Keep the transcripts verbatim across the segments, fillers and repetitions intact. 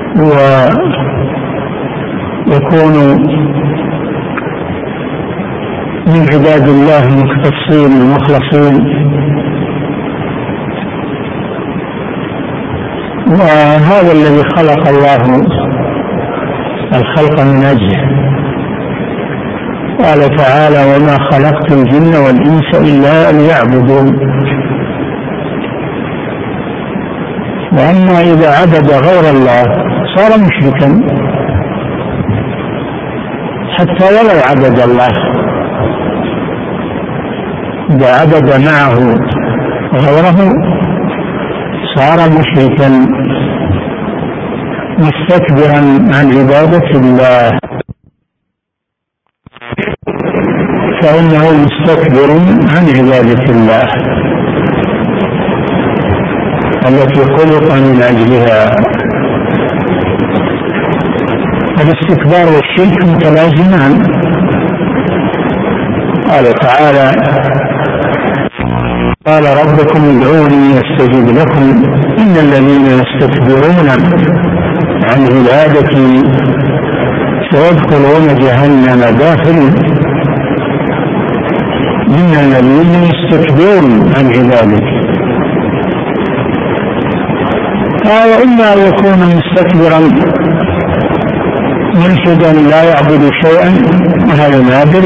ويكون من عباد الله المختصين المخلصين. وهذا الذي خلق الله الخلق من أجله. قال تعالى: وما خلقت الجن والإنس إلا ليعبدون. وأما إذا عبد غير الله صار مشركا، حتى ولو عبد الله، إذا عبد معه غيره صار مشركا مستكبرا عن عبادة الله، فإنه مستكبر عن عبادة الله التي خلق من أجلها. الاستكبار والشرك متلازمان. قال تعالى: قال ربكم ادعوني استجب لكم إن الذين يستكبرون عن عبادتي سيدخلون جهنم داخلين. إن الذين يستكبرون عن عبادتي. قال: إما أن يكون مستكبرا ملحدا لا يعبد شيئا، وهذا نادر،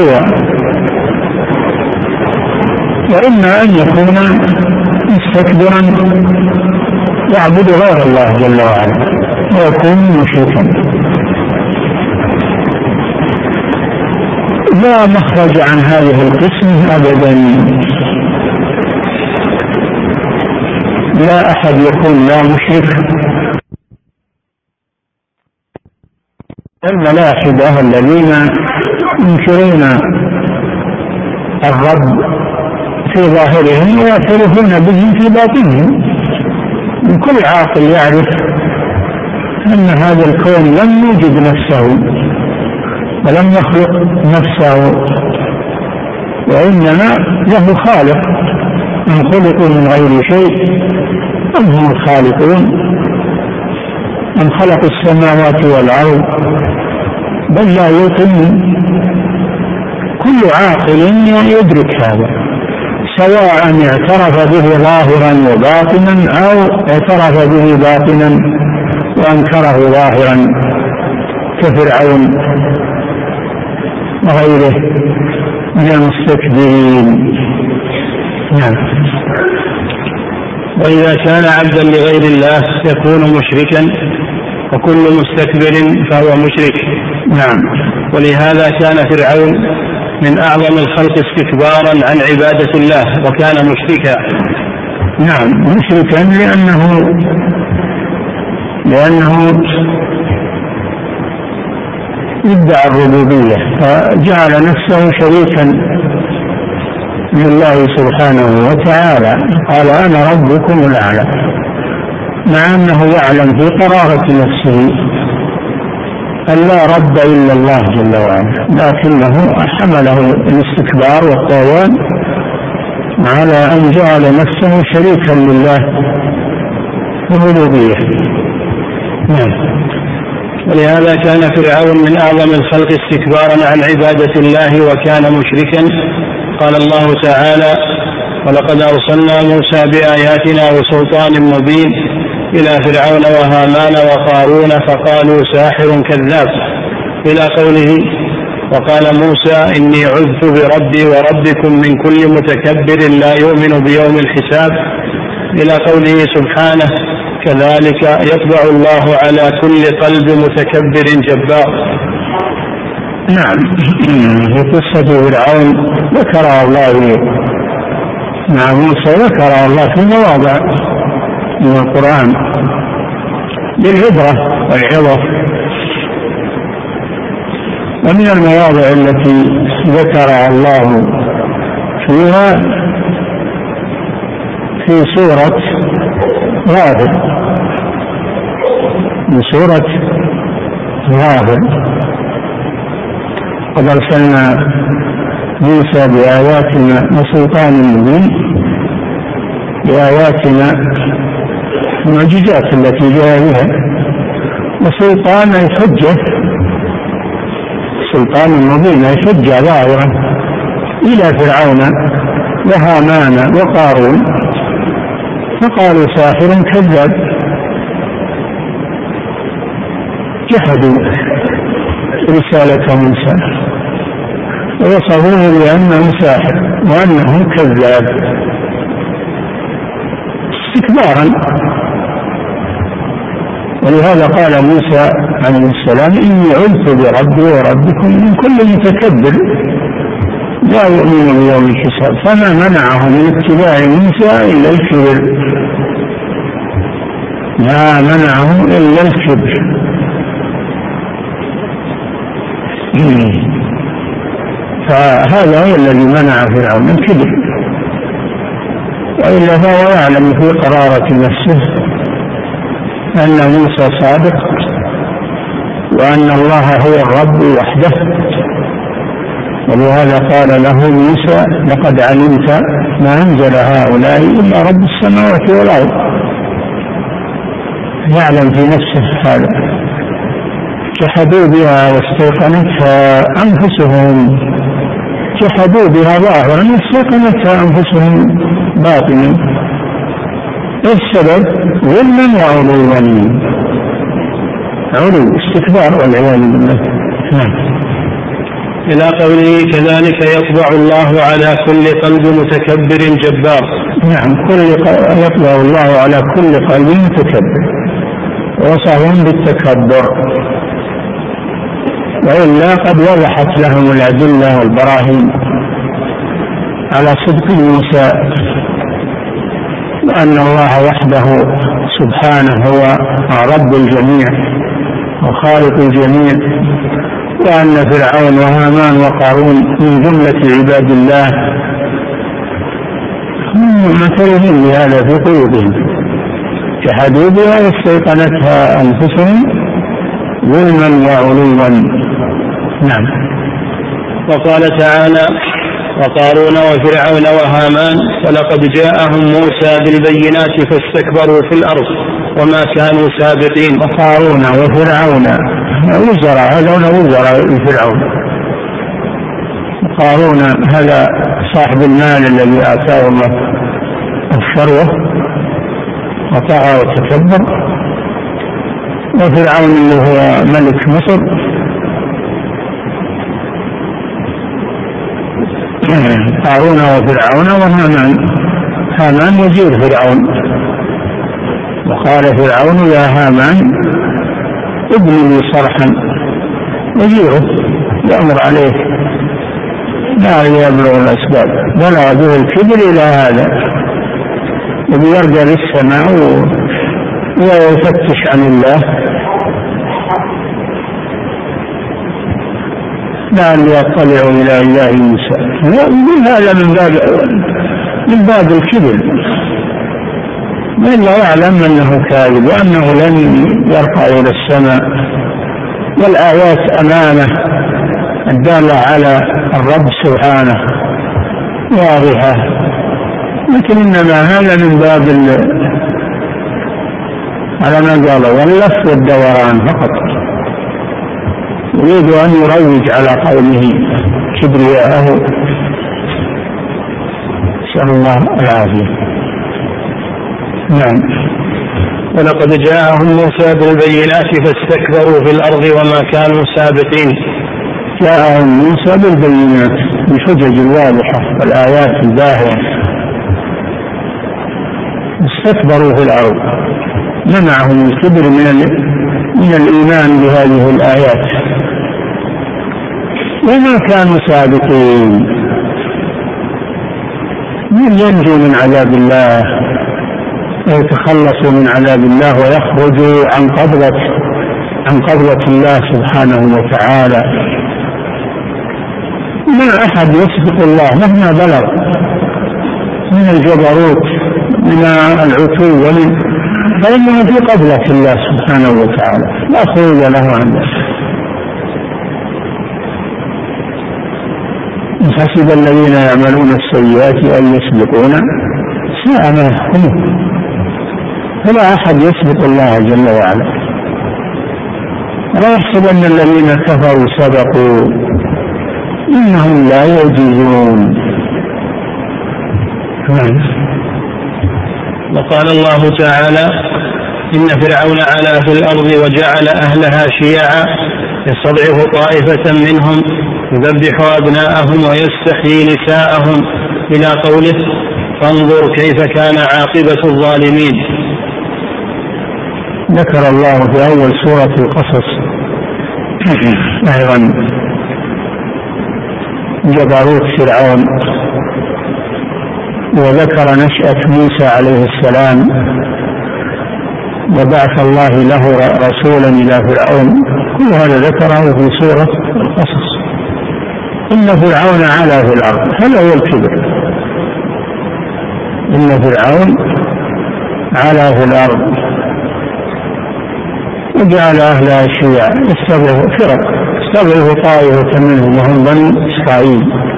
وإما أن يكون مستكبرا يعبد غير الله جل وعلا ويكون مشركا. لا مخرج عن هذه القسم أبدا. لا أحد يكون لا مشرك. الملاحدة الذين ينكرون الرب في ظاهرهم ويعترفون به في باطنهم. كل عاقل يعرف أن هذا الكون لم يوجد نفسه ولم يخلق نفسه، وإنما له خالق. أم خلقوا من غير شيء أم هم الخالقون أم خلقوا السماوات والأرض بل لا يوقنون. كل عاقل يدرك هذا، سواء اعترف به ظاهرا وباطنا أو اعترف به باطنا وأنكره ظاهرا كفرعون وغيره من المستكبرين. نعم. وإذا كان عبدا لغير الله يكون مشركا، وكل مستكبر فهو مشرك. نعم. ولهذا كان فرعون من أعظم الخلق استكبارا عن عبادة الله وكان مشركا. نعم، مشركا لأنه لأنه ادعى الربوبية فجعل نفسه شريكا لله سبحانه وتعالى. قال: أنا ربكم الأعلى، مع أنه يعلم في قرارة نفسه أن لا رب إلا الله جل وعلا، لكنه حمله الاستكبار والطغيان على أن جعل نفسه شريكا لله في الربوبية. نعم. ولهذا كان فرعون من أعظم الخلق استكبارا عن عبادة الله وكان مشركا. قال الله تعالى: ولقد أرسلنا موسى بآياتنا وسلطان مبين إلى فرعون وهامان وقارون فقالوا ساحر كذاب، إلى قوله: وقال موسى إني عذت بربي وربكم من كل متكبر لا يؤمن بيوم الحساب، إلى قوله سبحانه: كذلك يطبع الله على كل قلب متكبر جبار. نعم. في قصة فرعون ذكر الله مع موسى ذكر الله في مواضع من القرآن للعبرة والعظة. ومن المواضع التي ذكر الله فيها في سورة غافر، من سورة غافر: قد أرسلنا موسى بآياتنا وسلطان مبين، بآياتنا المعجزات التي جاء بها، وسلطان الحجة، سلطان مبين الحجة ظاهرة إلى فرعون وهامان وقارون، فقالوا ساحر كذاب، جحدوا رسالة موسى ووصفوه بأنه ساحر وأنه كذاب استكبارا. ولهذا قال موسى عليه السلام إني عذت بربي وربكم من كل متكبر لا يؤمن بيوم الحساب، فما منعه من اتباع موسى إلا الكبر، ما منعه إلا الكبر. فهذا هو الذي منع فرعون الكبر، وإلا فهو يعلم في قرارة نفسه أن موسى صادق وأن الله هو الرب وحده. ولهذا قال له موسى لقد علمت ما أنزل هؤلاء إلا رب السماوات والأرض، يعلم في نفسه هذا. جحدوا بها واستيقنتها أنفسهم، جحدوا بها ظاهرا واستيقنتها أنفسهم باطنا. السبب ظلما وعلوا، علو استكبار والعياذ بالله. نعم. إلى قوله كذلك يطبع الله على كل قلب متكبر جبار. نعم، كل يطبع الله على كل قلب متكبر، وصفهم بالتكبر، وإلا قد وضحت لهم الأدلة والبراهين على صدق موسى وأن الله وحده سبحانه هو رب الجميع وخالق الجميع، وأن فرعون وهامان وقارون من جملة عباد الله هم معترفين بهذا في قلوبهم، جحدوا بها واستيقنتها أنفسهم ظلما وعلوا. نعم. وقال تعالى وقارون وفرعون وهامان ولقد جاءهم موسى بالبينات فاستكبروا في الأرض وما كانوا سابقين. وقارون وفرعون وزراء، هذول وزراء فرعون. قارون هذا صاحب المال الذي آتاه الله الثروة وطغى وتكبر، وفرعون اللي هو ملك مصر. قارون وفرعون وهامان، هامان وزير فرعون. وقال فرعون يا هامان ابن لي صرحا، وزيره يأمر عليه لا يبلغ الأسباب، بلغ به الكبر إلى هذا، يبي يرجع للسماء ويفتش عن الله لعلي يطلع إلى إله موسى. هذا من باب من باب الكبر، وإلا يعلم أنه كاذب وأنه لن يرفع إلى السماء، والآيات أمامه الدالة على الرب سبحانه واضحة، لكن إنما هذا من باب على ما قال واللف والدوران فقط، يريد أن يروج على قوله كبرياءه، نسأل الله العافية. نعم. ولقد جاءهم موسى بالبينات فاستكبروا في الأرض وما كانوا سابقين. جاءهم موسى بالبينات بالحجج الواضحة والآيات الباهرة، استكبروا في الأرض، منعهم الكبر من من الإيمان بهذه الآيات، وما كانوا سابقين. من ينجو من عذاب الله ويتخلصوا من عذاب الله ويخرجوا عن قبضة عن قبضة الله سبحانه وتعالى؟ ما أحد يسبق الله مهما بلغ من الجبروت من العتو ومن، فإنه في قبضة الله سبحانه وتعالى لا خروج له عنه. حسب الذين يعملون السيئات أن يسبقونا ساء ما يحكمون، فلا أحد يسبق الله جل وعلا. لا يحسبن الذين كفروا سبقوا إنهم لا يعجزون. وقال الله تعالى إن فرعون علا في الأرض وجعل أهلها شيعا يستضعف طائفة منهم يذبح أبناءهم ويستحيي نساءهم إلى قوله فانظر كيف كان عاقبة الظالمين. ذكر الله في أول سورة القصص أيضا جبروت فرعون، وذكر نشأة موسى عليه السلام وبعث الله له رسولا إلى فرعون، كل هذا ذكره في سورة القصص. إن فرعون علا في الأرض، هذا هو الكبر. إن فرعون علا في الأرض وجعل أهلها شيعا يستضعف فرق يستضعف طائفة منهم وهم بني إسرائيل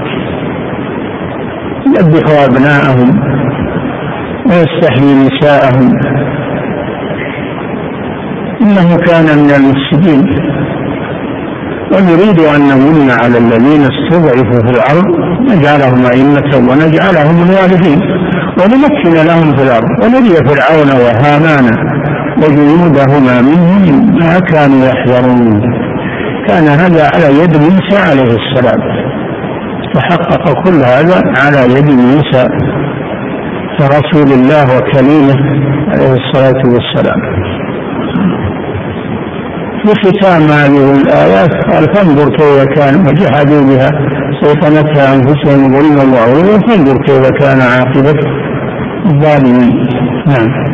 يذبح أبناءهم ويستحيي نساءهم إنه كان من المفسدين. ونريد أن نمن على الذين استضعفوا في الأرض نجعلهم أئمة ونجعلهم الوارثين ونمكن لهم في الأرض ونري فرعون وهامان وجنودهما منهم ما كانوا يحذرون. كان هذا على يد موسى عليه السلام، تحقق كل هذا على يد موسى رسول الله وكليمه عليه الصلاة والسلام. في ختام هذه الآيات قال فانظر كيف كان وجحدوا بها سيطنتها أنفسهم ظلما وعلوا فانظر كيف كان عاقبة الظالمين. نعم.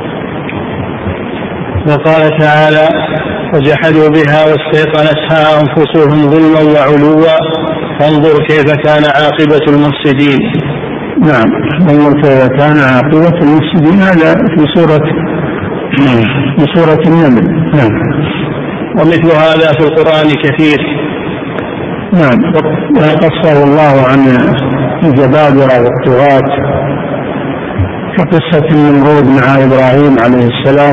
وقال تعالى وجحدوا بها واستيقنتها أنفسهم ظلما وعلوا فانظر كيف كان عاقبة المفسدين. نعم، فانظر كيف كان عاقبة المفسدين، هذا في سورة في سورة النمل. نعم. ومثل هذا في القرآن كثير. نعم. وقصه الله عن الجبابرة والطغاة كقصة النمرود مع إبراهيم عليه السلام،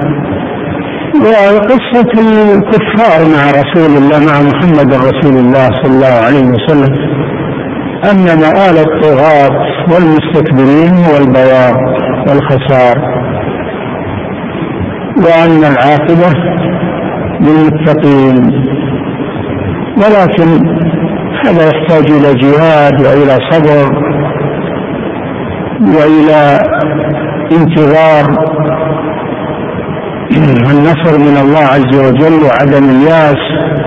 وقصة الكفار مع رسول الله مع محمد رسول الله صلى الله عليه وسلم، أن مآل الطغاة والمستكبرين والبوار والخسار، وأن العاقبة للمتقين. ولكن هذا يحتاج إلى جهاد وإلى صبر وإلى انتظار النصر من الله عز وجل وعدم الياس،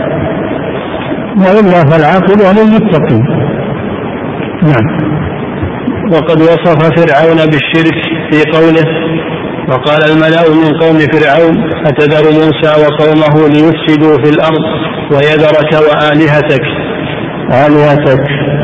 وإلا فالعاقبة للمتقين. نعم. وقد وصف فرعون بالشرك في قوله وقال الملأ من قوم فرعون أتذر موسى وقومه ليفسدوا في الأرض ويذرك وآلهتك. آلهتك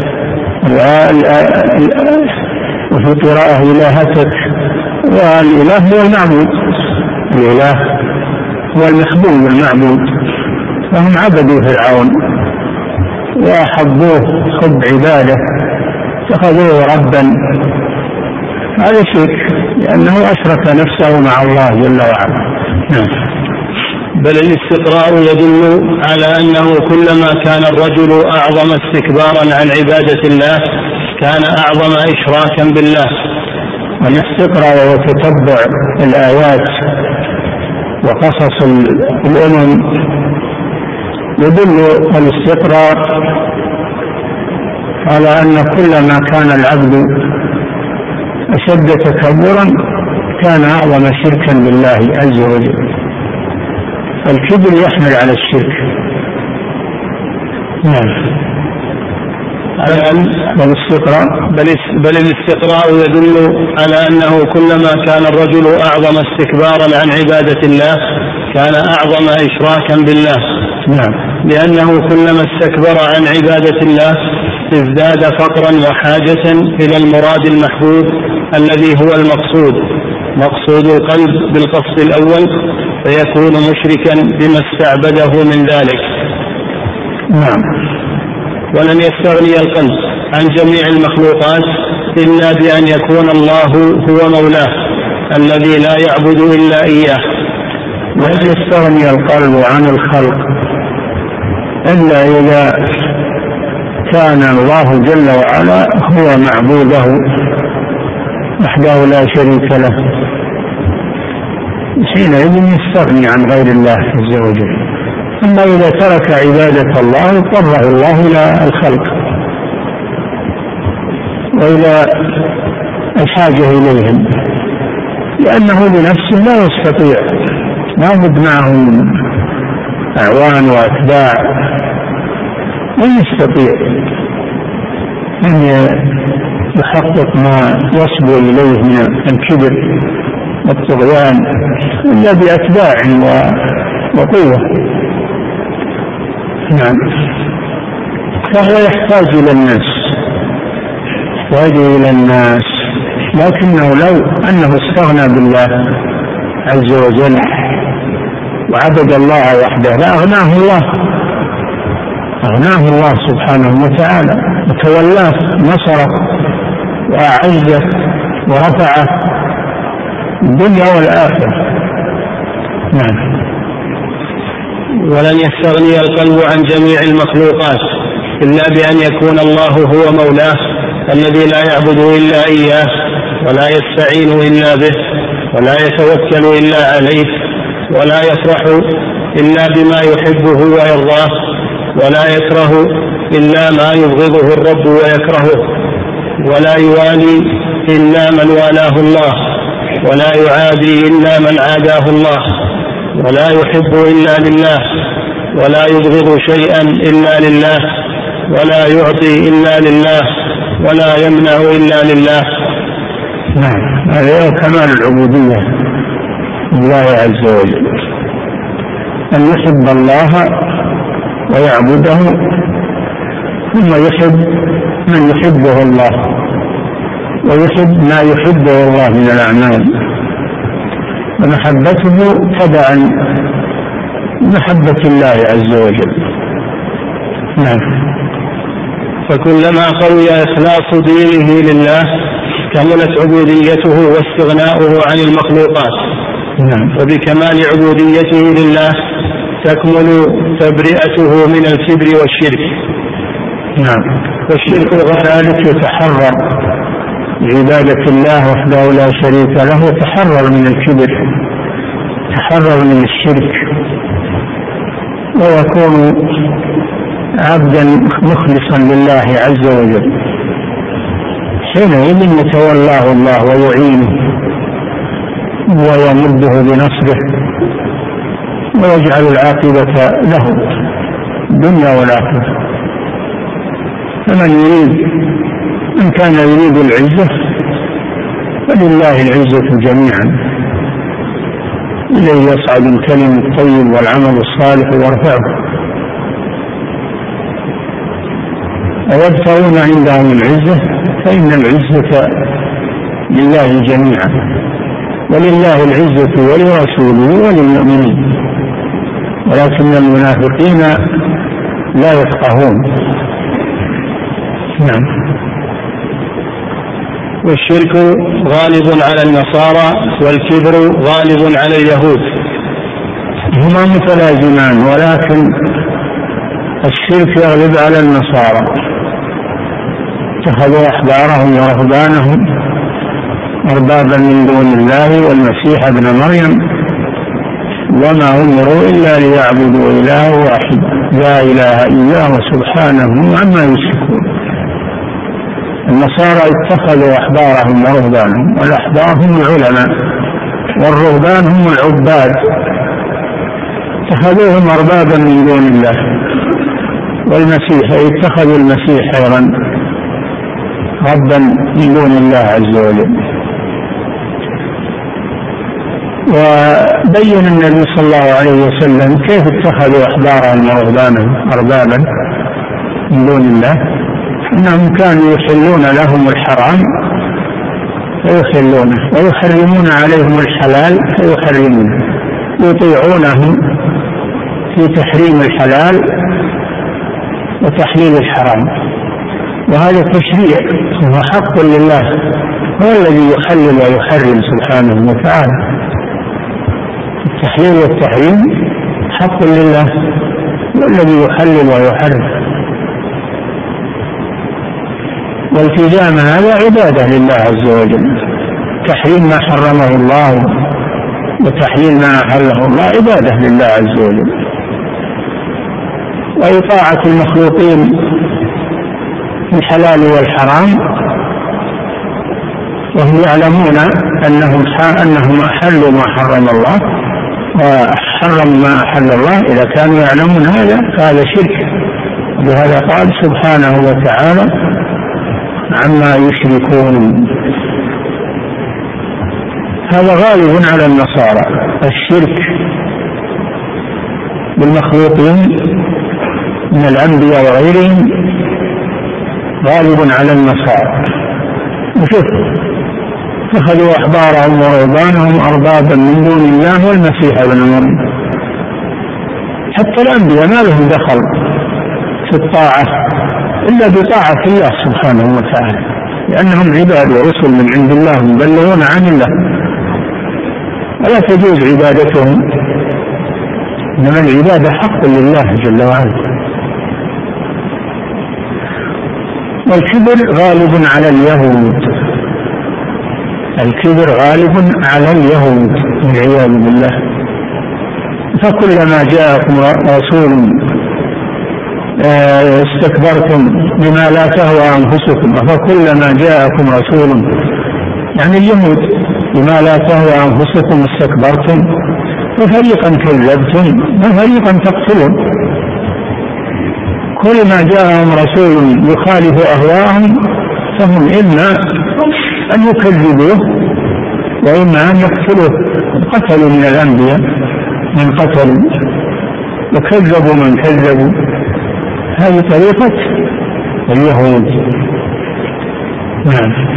وفي قراءة إلهتك، والإله هو المعبود، الإله هو المحبوب المعبود، فهم عبدوا فرعون وأحبوه حب عباده اتخذوه ربا. هذا شرك لأنه أشرك نفسه مع الله جل وعلا. بل الاستقراء يدل على أنه كلما كان الرجل أعظم استكبارا عن عبادة الله كان أعظم إشراكا بالله. والاستقراء وتتبع الآيات وقصص الأمم يدل الاستقراء على أن كلما كان العبد أشد تكبرا كان أعظم شركا بالله عز وجل. الكبر يحمل على الشرك. نعم. والاستقراء بل الاستقراء يدل على أنه كلما كان الرجل أعظم استكبارا عن عبادة الله كان أعظم إشراكا بالله. نعم. لأنه كلما استكبر عن عبادة الله ازداد فقرا وحاجة إلى المراد المحبوب الذي هو المقصود مقصود القلب بالقصد الأول، فيكون مشركا بما استعبده من ذلك. نعم. ولن يستغني القلب عن جميع المخلوقات إلا بأن يكون الله هو مولاه الذي لا يعبد إلا إياه، لا يستغني القلب عن الخلق إلا إذا كان الله جل وعلا هو معبوده وحده لا شريك له، حينئذ يستغني عن غير الله عز وجل. أما إذا ترك عبادة الله اضطره الله إلى الخلق وإلى الحاجة إليهم، لأنه بنفسه لا يستطيع، لا بد معهم أعوان وأتباع، لا يستطيع أن يحقق ما يصبو إليه من الكبر والطغيان إلا بأتباع وقوة. نعم، فهو يحتاج إلى الناس، يحتاج إلى الناس، لكنه لو أنه استغنى بالله عز وجل وعبد الله وحده لأغناه الله، أغناه الله سبحانه وتعالى وتولاه، نصره وأعزه ورفعه الدنيا والآخرة. نعم. ولن يستغني القلب عن جميع المخلوقات إلا بأن يكون الله هو مولاه الذي لا يعبد إلا إياه ولا يستعين إلا به ولا يتوكل إلا عليه ولا يفرح إلا بما يحبه ويرضاه ولا يكره إلا ما يبغضه الرب ويكرهه ولا يوالي إلا من والاه الله ولا يعادي إلا من عاداه الله ولا يحب إلا لله ولا يبغض شيئا إلا لله ولا يعطي إلا لله ولا يمنع إلا لله. نعم، هذا كمال العبودية لله عز وجل، أن يحب الله ويعبده ثم يحب من يحبه الله ويحب ما يحبه الله من الأعمال، ومحبته تبعا محبة الله عز وجل. نعم. فكلما قوي إخلاص دينه لله كملت عبوديته واستغناؤه عن المخلوقات. نعم. وبكمال عبوديته لله تكمل تبرئته من الكبر والشرك. نعم. والشرك ذلك يتحرر بعبادة الله وحده لا شريك له، تحرر من الكبر، تحرر من الشرك، ويكون عبدا مخلصا لله عز وجل. حينئذ يتولاه الله ويعينه ويمده بنصره ويجعل العاقبة له الدنيا والآخرة. فمن يريد إن كان يريد العزة فلله العزة جميعا، إليه يصعد الكلم الطيب والعمل الصالح ويرفعه. ويبتغون عندهم العزة فإن العزة لله جميعا، ولله العزة ولرسوله وللمؤمنين، ولكن المنافقين لا يفقهون. نعم. والشرك غالب على النصارى والكبر غالب على اليهود، هما متلازمان، ولكن الشرك يغلب على النصارى، اتخذوا أحبارهم ورهبانهم أربابا من دون الله والمسيح ابن مريم وما أمروا إلا ليعبدوا إله واحد لا إله إلا هو سبحانه عما يشركون. النصارى اتخذوا أحبارهم ورهبانهم، والأحبار هم العلماء والرهبان هم العباد، اتخذوهم أربابا من دون الله. والمسيح اتخذوا المسيح أيضا ربا من دون الله عز وجل. وبين النبي صلى الله عليه وسلم كيف اتخذوا أحبارهم ورهبانهم أربابا من دون الله، أنهم كانوا يحلون لهم الحرام فيحلونه ويحرمون عليهم الحلال فيحرمونه، يطيعونهم في تحريم الحلال وتحليل الحرام. وهذا تشريع هو حق لله، هو الذي يحلل ويحرم سبحانه وتعالى. التحليل والتحريم حق لله، والذي يحلل ويحرم، والتزام هذا عبادة لله عز وجل. تحريم ما حرمه الله وتحليل ما أحله الله عبادة لله عز وجل. وإطاعة المخلوقين في الحلال والحرام وهم يعلمون أنهم أنهم أحلوا ما حرم الله وحرم ما أحل الله، إذا كانوا يعلمون هذا فهذا شرك. لهذا قال سبحانه وتعالى عما يشركون. هذا غالب على النصارى، الشرك بالمخلوقين من الأنبياء وغيرهم غالب على النصارى. وشوف اتخذوا أحبارهم ورهبانهم أربابا من دون الله والمسيح ابن مريم. حتى الأنبياء ما لهم دخل في الطاعة إلا بطاعة الله سبحانه وتعالى، لأنهم عباد ورسل من عند الله مبلغون عن الله، ولا تجوز عبادتهم، إنما العبادة حق لله جل وعلا. والكبر غالب على اليهود، الكبر غالب على اليهود والعياذ بالله. فكلما جاءكم رسول استكبرتم بما لا تهوى أنفسكم، فكلما جاءكم رسول يعني اليهود بما لا تهوى أنفسكم استكبرتم وفريقا كذبتم وفريقا تقتلون. كل ما جاءهم رسول يخالف أهواءهم فهم إما أن يكذبوه وإما أن يقتلوه. قتلوا من الأنبياء من قتلوا وكذبوا من كذبوا. هذه طريقة اليهود. نعم.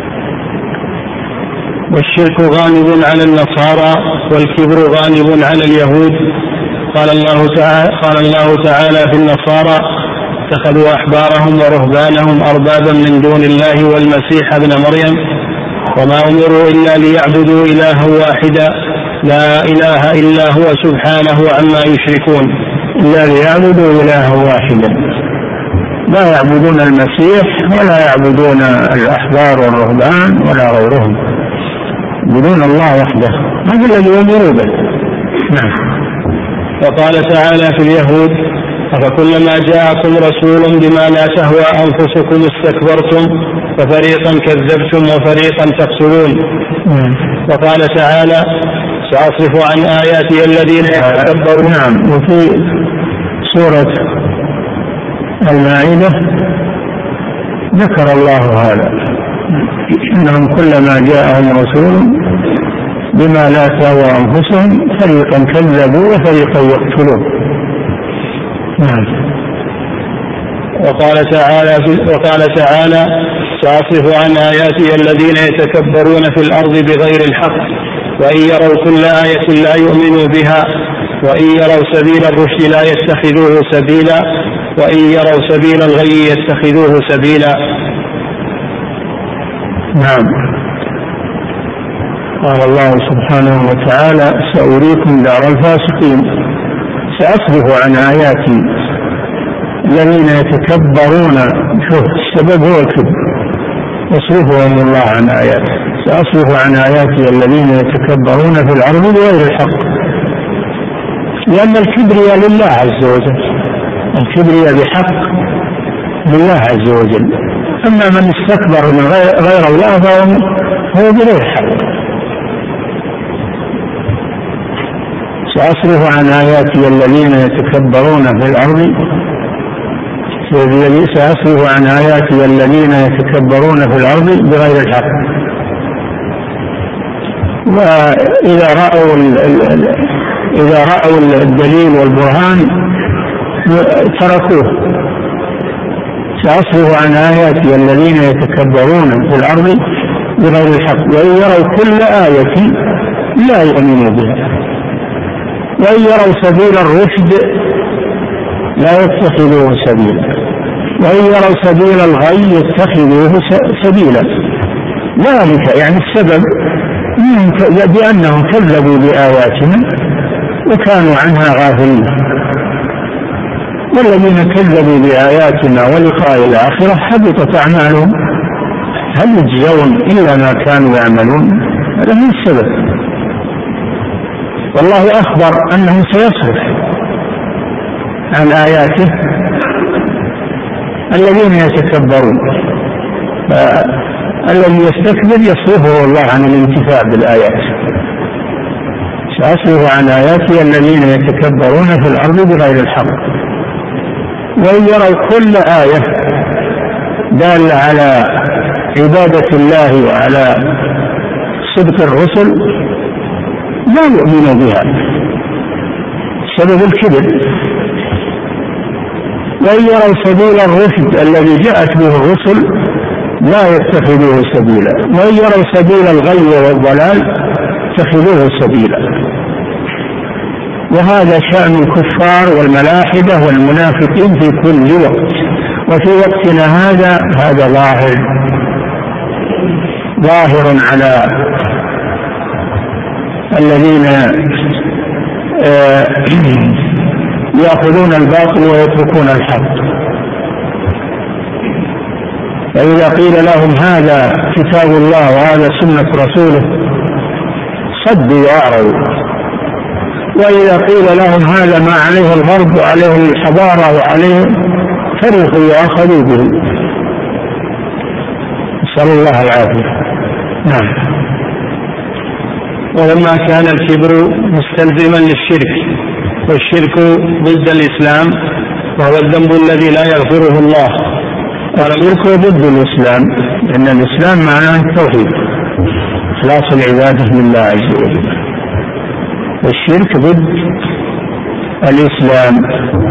والشرك غالب على النصارى والكبر غالب على اليهود. قال الله تعالى, قال الله تعالى في النصارى اتخذوا أحبارهم ورهبانهم أربابا من دون الله والمسيح ابن مريم وما أمروا إلا ليعبدوا إلها واحدا لا إله إلا هو سبحانه عما يشركون. إلا ليعبدوا إلها واحدا، لا يعبدون المسيح ولا يعبدون الأحبار والرهبان ولا غيرهم، يعبدون الله وحده، هذا الذي يؤمروا به. نعم. وقال تعالى في اليهود أفكلما جاءكم رسول بما لا تهوى أنفسكم استكبرتم ففريقا كذبتم وفريقا تقتلون. وقال تعالى سأصرف عن آياتي الذين يتكبرون. نعم. وفي سورة المائدة ذكر الله هذا إنهم كلما جاءهم رسول بما لا تهوى أنفسهم فريقا كذبوا وفريقا يقتلون. نعم. وقال تعالى وقال تعالى سأصرف عن آياتي الذين يتكبرون في الأرض بغير الحق وإن يروا كل آية لا يؤمنوا بها وإن يروا سبيل الرشد لا يتخذوه سبيلا وإن يروا سبيل الغي يتخذوه سبيلا. نعم. قال الله سبحانه وتعالى سأريكم دار الفاسقين. سأصرف عن آياتي الذين يتكبرون، شوف السبب هو الكبر، يصرفهم الله عن آياته. سأصرف عن آياتي الذين يتكبرون في الأرض بغير الحق، لأن الكبرياء لله عز وجل، الكبرياء بحق لله عز وجل. أما من استكبر من غير الله فهو بغير حق. سأصرف عن آياتي الذين يتكبرون في الأرض سأصرف عن آياتي الذين يتكبرون في الأرض بغير الحق. وإذا رأوا إذا رأوا الدليل والبرهان تركوه. سأصرف عن آياتي الذين يتكبرون في الأرض بغير الحق وإن يروا كل آية لا يؤمنوا بها وإن يروا سبيل الرشد لا يتخذوه سبيلا وإن يروا سبيل الغي يتخذوه سبيلا. ذلك يعني السبب بأنهم كذبوا بآياتنا وكانوا عنها غافلين. والذين كذبوا بآياتنا ولقاء الآخرة حبطت أعمالهم هل يجزون إلا ما كانوا يعملون. هذا هو السبب. والله أخبر أنه سيصرف عن آياته الذين يتكبرون، فالذي يستكبر يصرفه الله عن الانتفاع بالآيات. سأصرف عن آياتي الذين يتكبرون في الأرض بغير الحق وإن يروا كل آية دالة على عبادة الله وعلى صدق الرسل لا يؤمنوا بها سبب الكبر. وإن يروا سبيل الرشد الذي جاءت به الرسل لا يتخذوه سبيلا، وإن يروا سبيل الغي والضلال اتخذوه سبيلا. وهذا شأن الكفار والملاحدة والمنافقين في كل وقت، وفي وقتنا هذا هذا ظاهر ظاهر على الذين يأخذون الباطل ويتركون الحق. فإذا قيل لهم هذا كتاب الله وهذا سنة رسوله صدوا وأعرضوا، وإذا قيل لهم هذا ما عليه الغرب وعليه الحضارة وعليه فرحوا وأخذوا به. نسأل الله العافية. نعم. ولما كان الكبر مستلزما للشرك والشرك ضد الإسلام وهو الذنب الذي لا يغفره الله. الشرك ضد الإسلام لأن الإسلام معناه التوحيد إخلاص العبادة لله عز وجل، والشرك ضد الإسلام.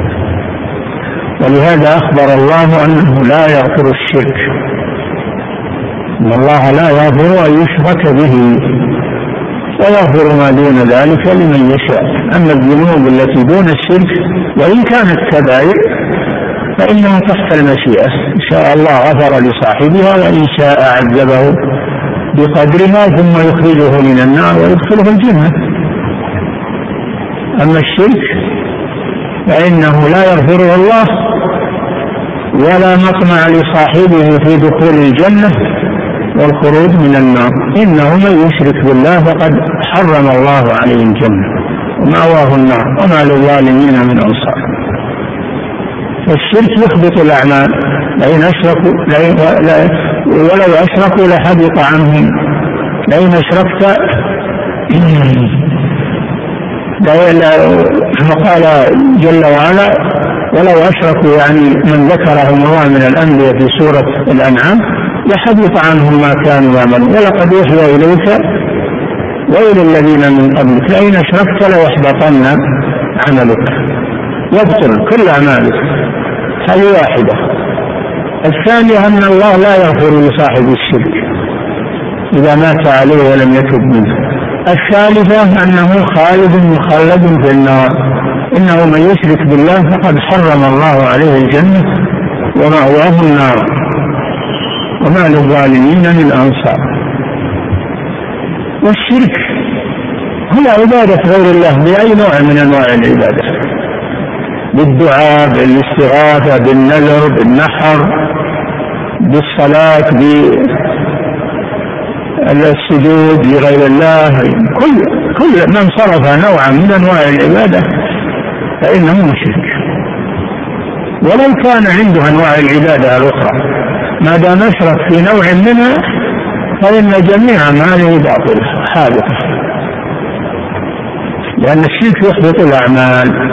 ولهذا أخبر الله أنه لا يغفر الشرك، إن الله لا يغفر أن يشرك به ويغفر ما دون ذلك لمن يشاء. أما الذنوب التي دون الشرك وإن كانت كبائر فإنها تحت المشيئة، إن شاء الله غفر لصاحبها وإن شاء عذبه بقدرها ثم يخرجه من النار ويدخله الجنة. أما الشرك فإنه لا يغفره الله ولا مطمع لصاحبه في دخول الجنة والخروج من النار. إنه من يشرك بالله فقد حرم الله عليه الجنة ومأواه النار وما للظالمين من أنصار. الشرك يحبط الأعمال، لئن أشركوا ولو أشركوا لحبط عنهم. لئن أشركت وقال جل وعلا ولو أشركوا، يعني من ذكرهم الله من الأنبياء في سورة الأنعام لحبط عنهم ما كانوا يعملون. ولقد أوحي إليك وإلى الذين من قبلك لئن أشركت ليحبطن عملك، يبطل كل أعمالك. هذه واحدة. الثانية أن الله لا يغفر لصاحب الشرك إذا مات عليه ولم يتب منه. الثالثة أنه خالد مخلد في النار، إنه من يشرك بالله فقد حرم الله عليه الجنة ومأواه النار وما للظالمين من أنصار. والشرك هو عبادة غير الله بأي نوع من أنواع العبادة، بالدعاء، بالاستغاثة، بالنذر، بالنحر، بالصلاة، بالسجود لغير الله. كل كل من صرف نوعا من أنواع العبادة فإنه مشرك، ولو كان عنده أنواع العبادة الأخرى ما دام أشرك في نوع منها فإن جميع أعماله باطلة حادثة، لأن الشرك يحبط الأعمال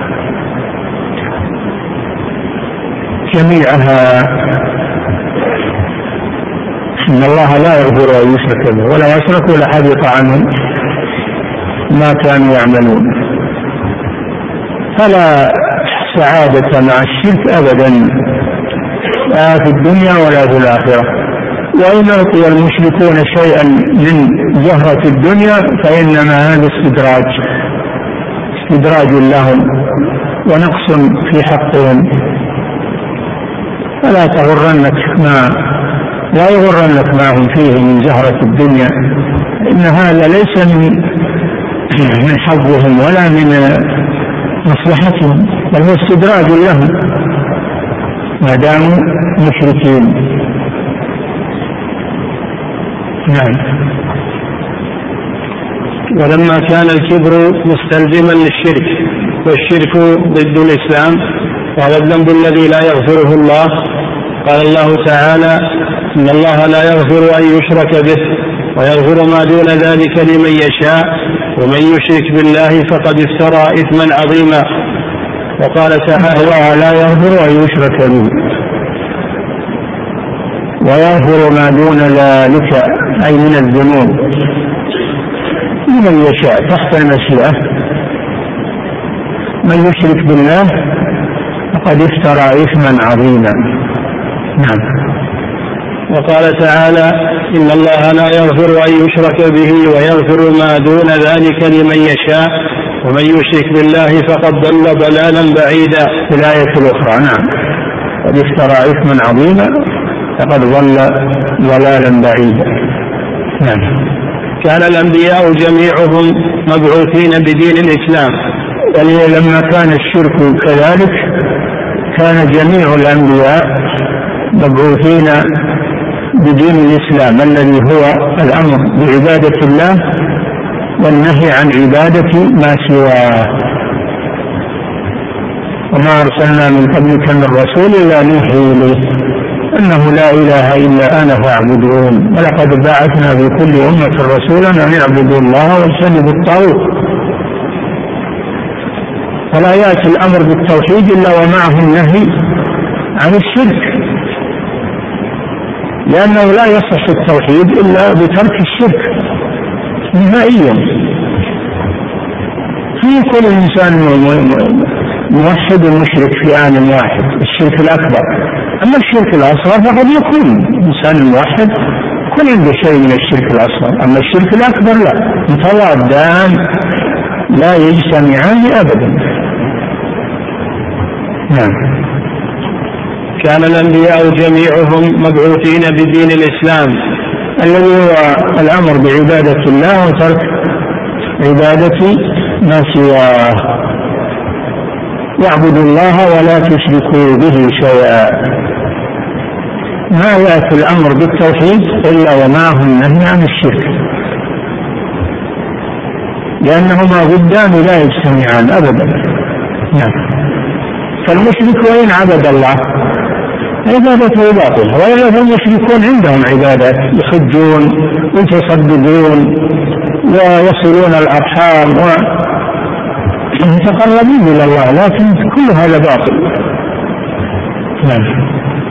جميعها. إن الله لا يغفر أن يشرك به ولو أشركوا لحبط عنهم ما كانوا يعملون. فلا سعادة مع الشرك أبدا، لا في الدنيا ولا في الآخرة. وإن أعطي المشركون شيئا من زهرة الدنيا فإنما هذا استدراج استدراج لهم ونقص في حقهم. فلا تغرنك ما لا يغرنك ما هم فيه من زهرة الدنيا، إن هذا ليس من من حظهم ولا من مصلحتهم، بل هو استدراج لهم ما داموا مشركين. نعم. ولما كان الكبر مستلزما للشرك والشرك ضد الإسلام وهو الذنب الذي لا يغفره الله، قال الله تعالى: إن الله لا يغفر أن يشرك به ويغفر ما دون ذلك لمن يشاء ومن يشرك بالله فقد افترى إثما عظيما. وقال تعالى: الله لا يغفر أن يشرك به ويغفر ما دون ذلك أي من الذنوب لمن يشاء تحت المشيئة. من يشرك بالله فقد افترى إثما عظيما. نعم. وقال تعالى: إن الله لا يغفر أن يشرك به ويغفر ما دون ذلك لمن يشاء ومن يشرك بالله فقد ضل ضلالا بعيدا. في الآية الأخرى: نعم، قد افترى إثما عظيما فقد ضل ضلالا بعيدا. نعم. كان الأنبياء جميعهم مبعوثين بدين الإسلام، ولما كان الشرك كذلك كان جميع الأنبياء مبعوثين بدين الإسلام الذي هو الأمر بعبادة الله والنهي عن عبادة ما سواه. وما أرسلنا من قبلك من رسول إلا نوحي إليه أنه لا إله إلا أنا فاعبدون ولقد بعثنا في كل أمة رسولا أن اعبدوا الله واجتنبوا الطاغوت. فلا يأتي الأمر بالتوحيد إلا ومعه النهي عن الشرك، لأنه لا يصح التوحيد إلا بترك الشرك نهائيا. في كل إنسان موحد ومشرك في آن واحد، الشرك الأكبر. أما الشرك الأصغر فقد يكون إنسان موحد يكون عنده شيء من الشرك الأصغر، أما الشرك الأكبر لا، متضادان لا يجتمعان أبدا. نعم. كان الأنبياء جميعهم مبعوثين بدين الإسلام الذي هو الأمر بعبادة الله وترك عبادة ما سواه. واعبدوا الله ولا تشركوا به شيئا. ما يأتي الأمر بالتوحيد إلا ومعه النهي عن الشرك، لأنهما ضدان لا يجتمعان أبدا. نعم. فالمشرك وإن عبد الله عبادته باطلة، وإلا فالمشركون عندهم عبادات، يحجون ويتصدقون ويصلون الأرحام ويتقربون إلى الله، لكن كل هذا باطل. نعم.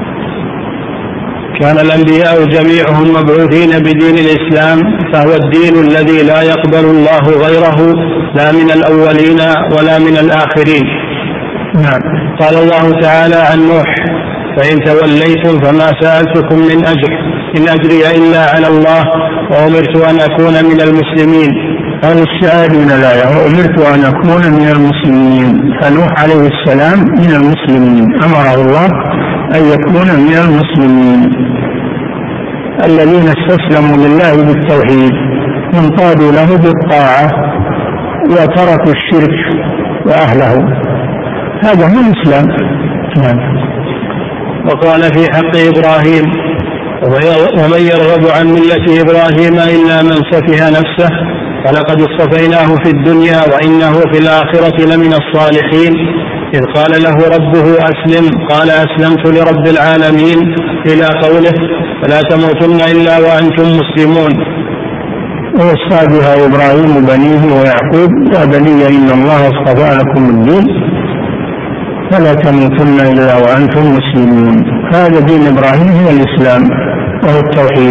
كان الأنبياء جميعهم مبعوثين بدين الإسلام، فهو الدين الذي لا يقبل الله غيره لا من الأولين ولا من الآخرين. نعم. قال الله تعالى عن نوح: فإن توليتم فما سألتكم من أجر إن أجري إلا على الله وأمرت أن أكون من المسلمين. هذا الشاهد من الآية: وأمرت أن أكون من المسلمين. فنوح عليه السلام من المسلمين، أمره الله أن يكون من المسلمين الذين استسلموا لله بالتوحيد وانقادوا له بالطاعة وتركوا الشرك وأهله. هذا هو الإسلام. نعم. وقال في حق إبراهيم: ومن يرغب عن ملة إبراهيم إلا من سفه نفسه ولقد اصطفيناه في الدنيا وإنه في الآخرة لمن الصالحين إذ قال له ربه أسلم قال أسلمت لرب العالمين إلى قوله: فلا تموتن إلا وأنتم مسلمون. ووصى بها إبراهيم بنيه ويعقوب: يا بني إن الله اصطفى لكم الدين فلا تموتن إلا وأنتم مسلمون. هذا دين إبراهيم هو الإسلام وهو التوحيد.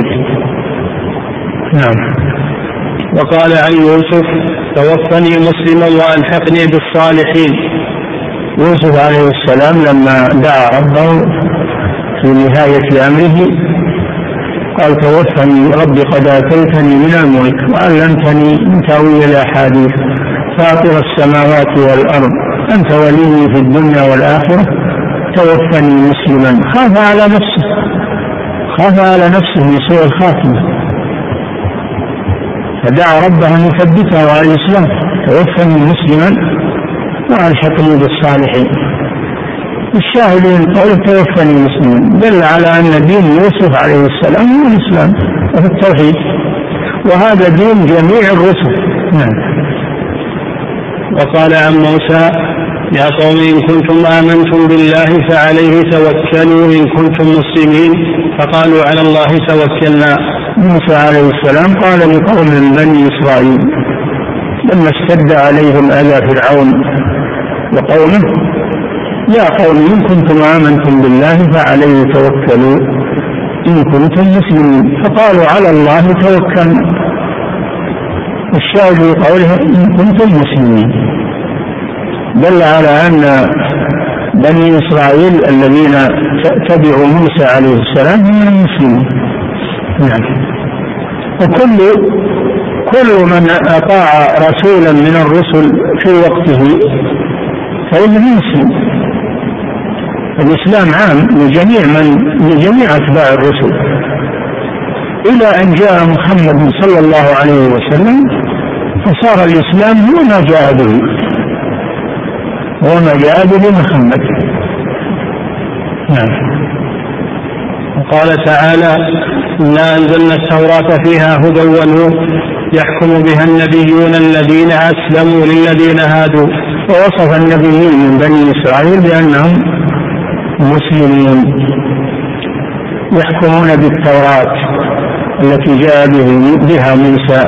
نعم. وقال عن يوسف: توفني مسلما وألحقني بالصالحين. يوسف عليه السلام لما دعا ربه في نهاية أمره قال: توفني ربي قد آتيتني من الملك وعلمتني من تأويل الأحاديث فاطر السماوات والأرض أنت ولي في الدنيا والآخرة توفني مسلما. خاف على نفسه خاف على نفسه من سوء الخاتمة، فدعا ربه أن يثبته على الإسلام. توفني مسلما وألحقني بالصالحين. الشاهد من قوله توفني مسلما دل على أن دين يوسف عليه السلام هو الإسلام وهو التوحيد، وهذا دين جميع الرسل. نعم. وقال عن موسى: يا قوم إن كنتم آمنتم بالله فعليه توكلوا إن كنتم مسلمين، فقالوا على الله توكلنا. موسى عليه السلام قال لقوم من بني إسرائيل لما اشتد عليهم أذى فرعون وقومه: يا قوم إن كنتم آمنتم بالله فعليه توكلوا إن كنتم مسلمين، فقالوا على الله توكلنا. الشاهد بقوله إن كنتم مسلمين دل على أن بني إسرائيل الذين تبعوا موسى عليه السلام هم المسلمين. نعم. وكل كل من أطاع رسولا من الرسل في وقته فإنه مسلم. الإسلام عام لجميع من لجميع أتباع الرسل إلى أن جاء محمد صلى الله عليه وسلم، فصار الإسلام هو ما جاء به هو ما جاء به محمد. نعم. وقال تعالى: إنا أنزلنا التوراة فيها هدى ونور يحكم بها النبيون الذين أسلموا للذين هادوا. ووصف النبيين من بني إسرائيل بأنهم مسلمون يحكمون بالتوراة التي جاء بها موسى،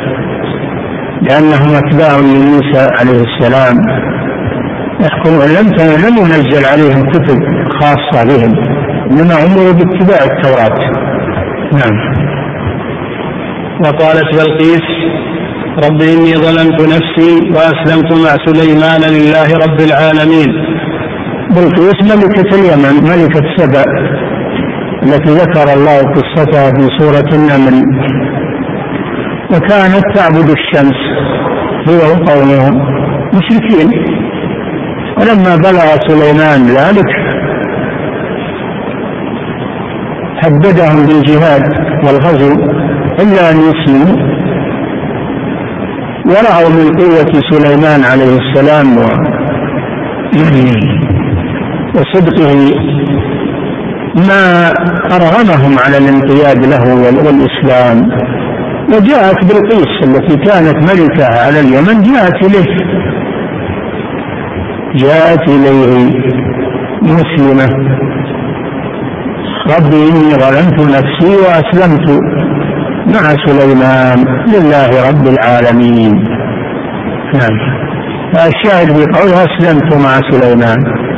لأنهم أتباع لموسى عليه السلام. يحكمون لم لم ينزل عليهم كتب خاصة بهم، إنما أمروا باتباع التوراة. نعم. وقالت بلقيس: رب إني ظلمت نفسي وأسلمت مع سليمان لله رب العالمين. بلقيس ملكة اليمن، ملكة سبأ التي ذكر الله قصتها في سورة النمل، وكانت تعبد الشمس هي وقومها مشركين. ولما بلغ سليمان ذلك هددهم بالجهاد والغزو إلا أن يسلموا، ورأوا من قوة سليمان عليه السلام وصدقه ما أرغمهم على الانقياد له والإسلام. وجاءت بلقيس التي كانت ملكة على اليمن جاءت إليه جاءت إليه مسلمة: ربي إني ظلمت نفسي وأسلمت مع سليمان لله رب العالمين. نعم. الشاهد بقولها أسلمت مع سليمان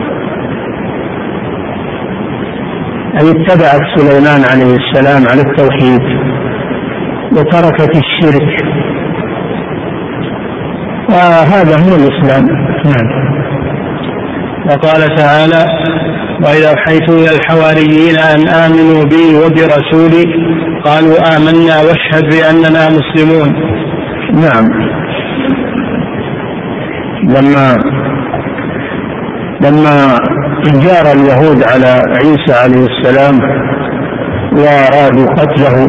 أي اتبعت سليمان عليه السلام على التوحيد وتركت الشرك، وهذا هو الإسلام. نعم. وقال تعالى: وإذا أوحيت إلى الحواريين أن آمنوا بي وبرسولي قالوا آمنا واشهد بأننا مسلمون. نعم. لما لما جار اليهود على عيسى عليه السلام وأرادوا قتله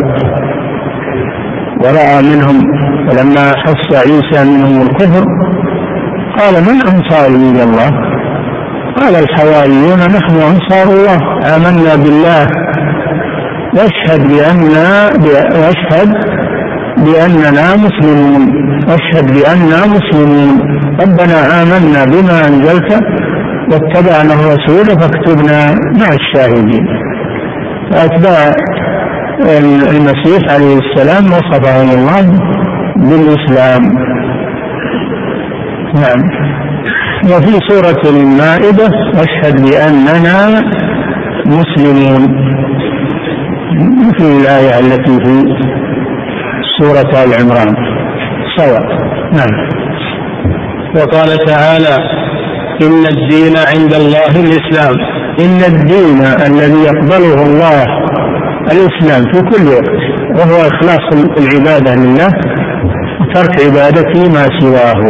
ورأى منهم، ولما حس عيسى منهم الكفر قال: من أنصاري إلى الله؟ قال الحواريون: نحن أنصار الله آمنا بالله واشهد بأننا واشهد بأننا مسلمون واشهد بأننا مسلمون ربنا آمنا بما أنزلت واتبعنا الرسول فاكتبنا مع الشاهدين. فأتباع المسيح عليه السلام وصفهم الله بالإسلام. نعم. وفي سورة المائدة: واشهد بأننا مسلمون، مثل الآية التي في سورة آل عمران سواء. نعم. وقال تعالى: إن الدين عند الله الإسلام. إن الدين الذي يقبله الله الإسلام في كل وقت، وهو إخلاص العبادة لله وترك عبادته ما سواه.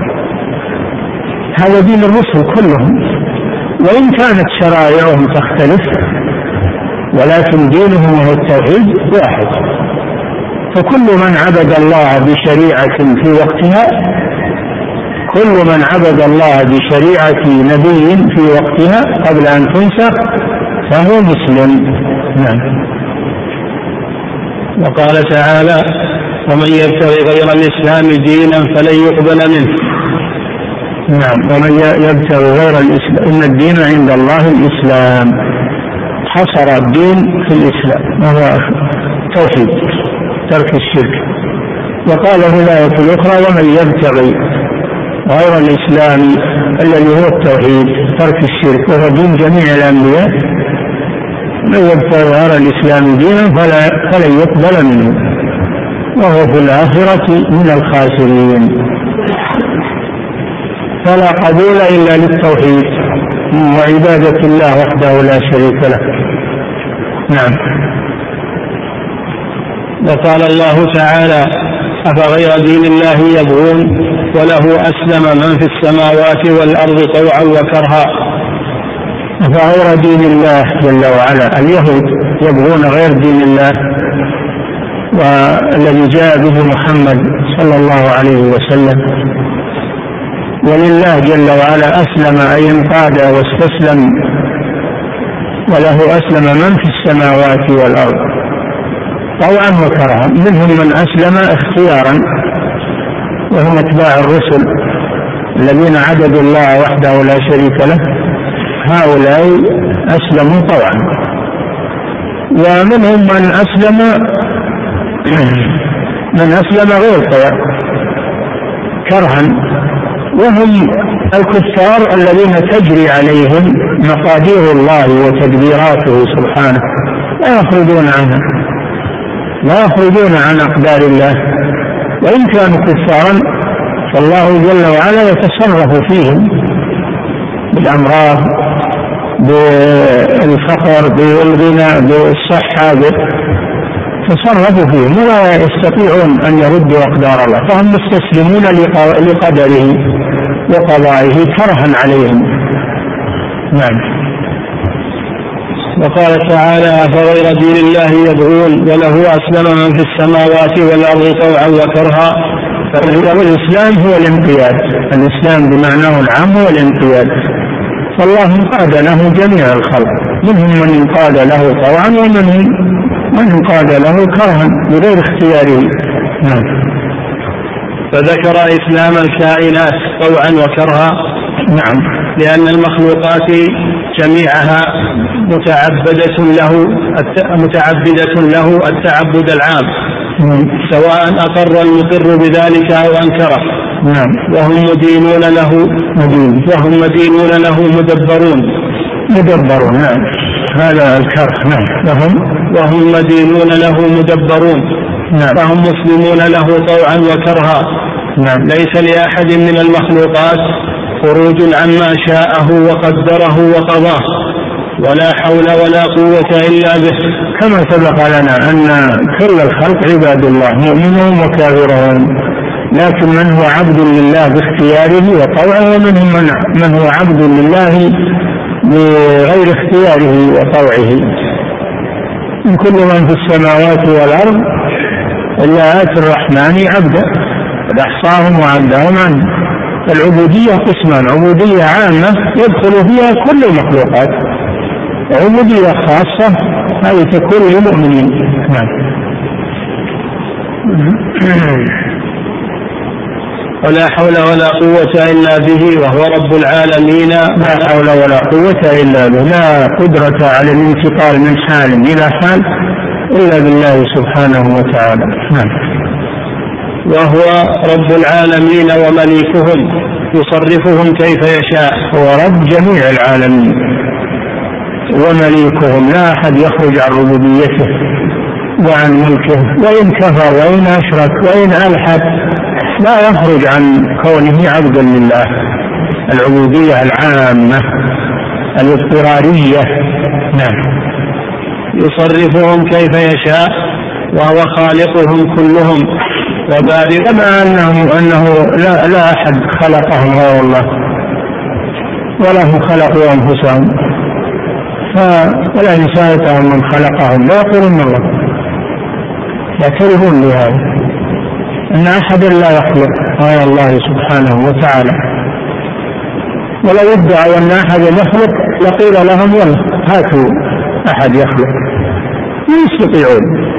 هذا دين الرسل كلهم، وإن كانت شرائعهم تختلف ولكن دينهم وهو التوحيد واحد. فكل من عبد الله بشريعة في وقتها كل من عبد الله بشريعة نبي في وقتها قبل أن تنسخ فهو مسلم. نعم. وقال تعالى: ومن يبتغي غير الإسلام دينا فلن يقبل منه. نعم. ومن يبتغي غير الإسلام إن الدين عند الله الإسلام، حصر الدين في الإسلام وهو توحيد ترك الشرك. وقال في الآية الأخرى: ومن يبتغي غير الإسلام الذي هو التوحيد ترك الشرك وهو دين جميع الأنبياء، من يبتغي غير الإسلام دينا فلا فلن يقبل منه وهو في الآخرة من الخاسرين. فلا قبول إلا للتوحيد وعبادة الله وحده لا شريك له. نعم. وقال الله تعالى: أفغير دين الله يبغون وله أسلم من في السماوات والأرض طوعا وكرها. أفغير دين الله جل وعلا، اليهود يبغون غير دين الله والذي جاء به محمد صلى الله عليه وسلم، ولله جل وعلا أسلم أي انقاد واستسلم، وله أسلم من في السماوات والأرض طوعا وكرها. منهم من أسلم اختيارا وهم اتباع الرسل الذين عبدوا الله وحده لا شريك له، هؤلاء أسلموا طوعا. ومنهم من أسلم من أسلم غير طوع كرها، وهم الكفار الذين تجري عليهم مقادير الله وتدبيراته سبحانه، لا يخرجون عنها، لا يخرجون عن أقدار الله، وإن كانوا كفارا فالله جل وعلا يتصرف فيهم بالأمراض بالفقر بالغنى بالصحة، تصرفوا فيهم ولا يستطيعون أن يردوا أقدار الله، فهم مستسلمون لقدره وقضائه كرها عليهم. نعم. وقال تعالى: أفغير دين الله يبغون وله أسلم من في السماوات والأرض طوعا وكرها. فالإسلام هو الانقياد، الإسلام بمعناه العام هو الانقياد، فالله انقاد له جميع الخلق، منهم من انقاد له طوعا ومنهم من انقاد له كرها بغير اختياره. نعم. فذكر إسلام الكائنات طوعا وكرها. نعم. لأن المخلوقات جميعها متعبدة له متعبدة له التعبد العام، سواء أقر المقر بذلك أو أنكره. نعم. وهم مدينون له مدين وهم مدينون له مدبرون مدبرون. نعم. هذا الكره. نعم. وهم وهم مدينون له مدبرون. نعم. فهم مسلمون له طوعا وكرها. نعم. ليس لأحد من المخلوقات خروج عما شاءه وقدره وقضاه، ولا حول ولا قوة إلا به. كما سبق لنا أن كل الخلق عباد الله مؤمنون وكافرون، لكن من هو عبد لله باختياره وطوعه، ومنهم من, من هو عبد لله بغير اختياره وطوعه. من كل من في السماوات والأرض إلا آتي الرحمن عبدا قد أحصاهم وعدهم عنه. العبودية قسمان: عبودية عامة يدخل فيها كل المخلوقات، عبودية خاصة هذه تكون للمؤمنين. نعم. ولا حول ولا قوة إلا به وهو رب العالمين. لا حول ولا قوة إلا به، لا قدرة على الانتقال من حال إلى حال إلا بالله سبحانه وتعالى. نعم. وهو رب العالمين ومليكهم يصرفهم كيف يشاء. هو رب جميع العالمين ومليكهم، لا أحد يخرج عن ربوبيته وعن ملكه، وإن كفر وإن أشرك وإن ألحد لا يخرج عن كونه عبدا لله. العبودية العامة الاضطرارية. نعم. يصرفهم كيف يشاء وهو خالقهم كلهم وبارئ. كما أنه, أنه لا, لا أحد خلقهم غير الله ولا هم خلقوا أنفسهم، فلا إن سألتهم من خلقهم لا يقولون الله، يعترفون بهذا أن أحدا لا يخلق آية الله سبحانه وتعالى. ولو ادعوا أن أحد يخلق لقيل لهم يلا هاتوا أحد يخلق، لا يستطيعون.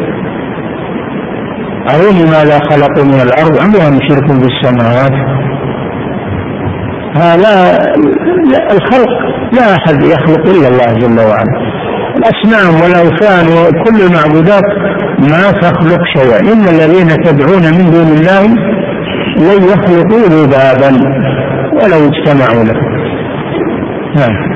أروني ماذا خلقوا من الأرض أم لهم شرك في السماوات. هذا الخلق لا أحد يخلق إلا الله جل وعلا. الأصنام والأوثان وكل المعبودات ما تخلق شيئا، إن الذين تدعون من دون الله لن يخلقوا ذبابا ولو اجتمعوا له. نعم.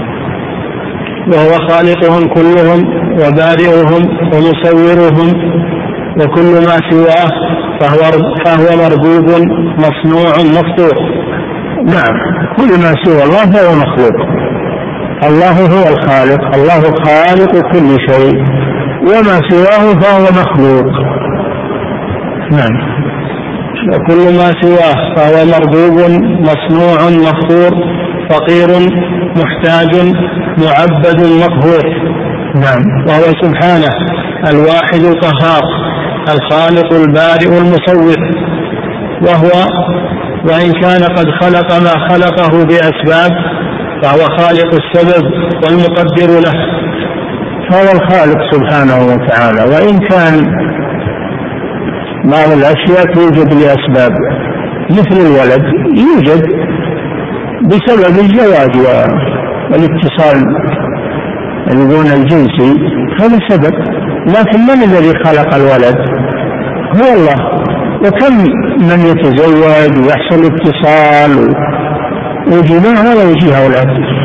وهو خالقهم كلهم وبارئهم ومصورهم، وكل ما سواه فهو, فهو مربوب مصنوع مفطور. نعم، كل ما سوى الله فهو مخلوق. الله هو الخالق، الله خالق كل شيء، وما سواه فهو مخلوق. نعم. وكل ما سواه فهو مربوب مصنوع مفطور، فقير محتاج معبد مقهور. نعم. وهو سبحانه الواحد القهار الخالق البارئ المصور. وهو وإن كان قد خلق ما خلقه بأسباب فهو خالق السبب والمقدر له. فهو الخالق سبحانه وتعالى، وإن كان بعض الأشياء توجد لأسباب، مثل الولد يوجد بسبب الزواج والاتصال يقولون الجنسي، هذا سبب، لكن من الذي خلق الولد؟ هو الله. وكم من يتزوج ويحصل اتصال وجماع ولا يجي أولاد،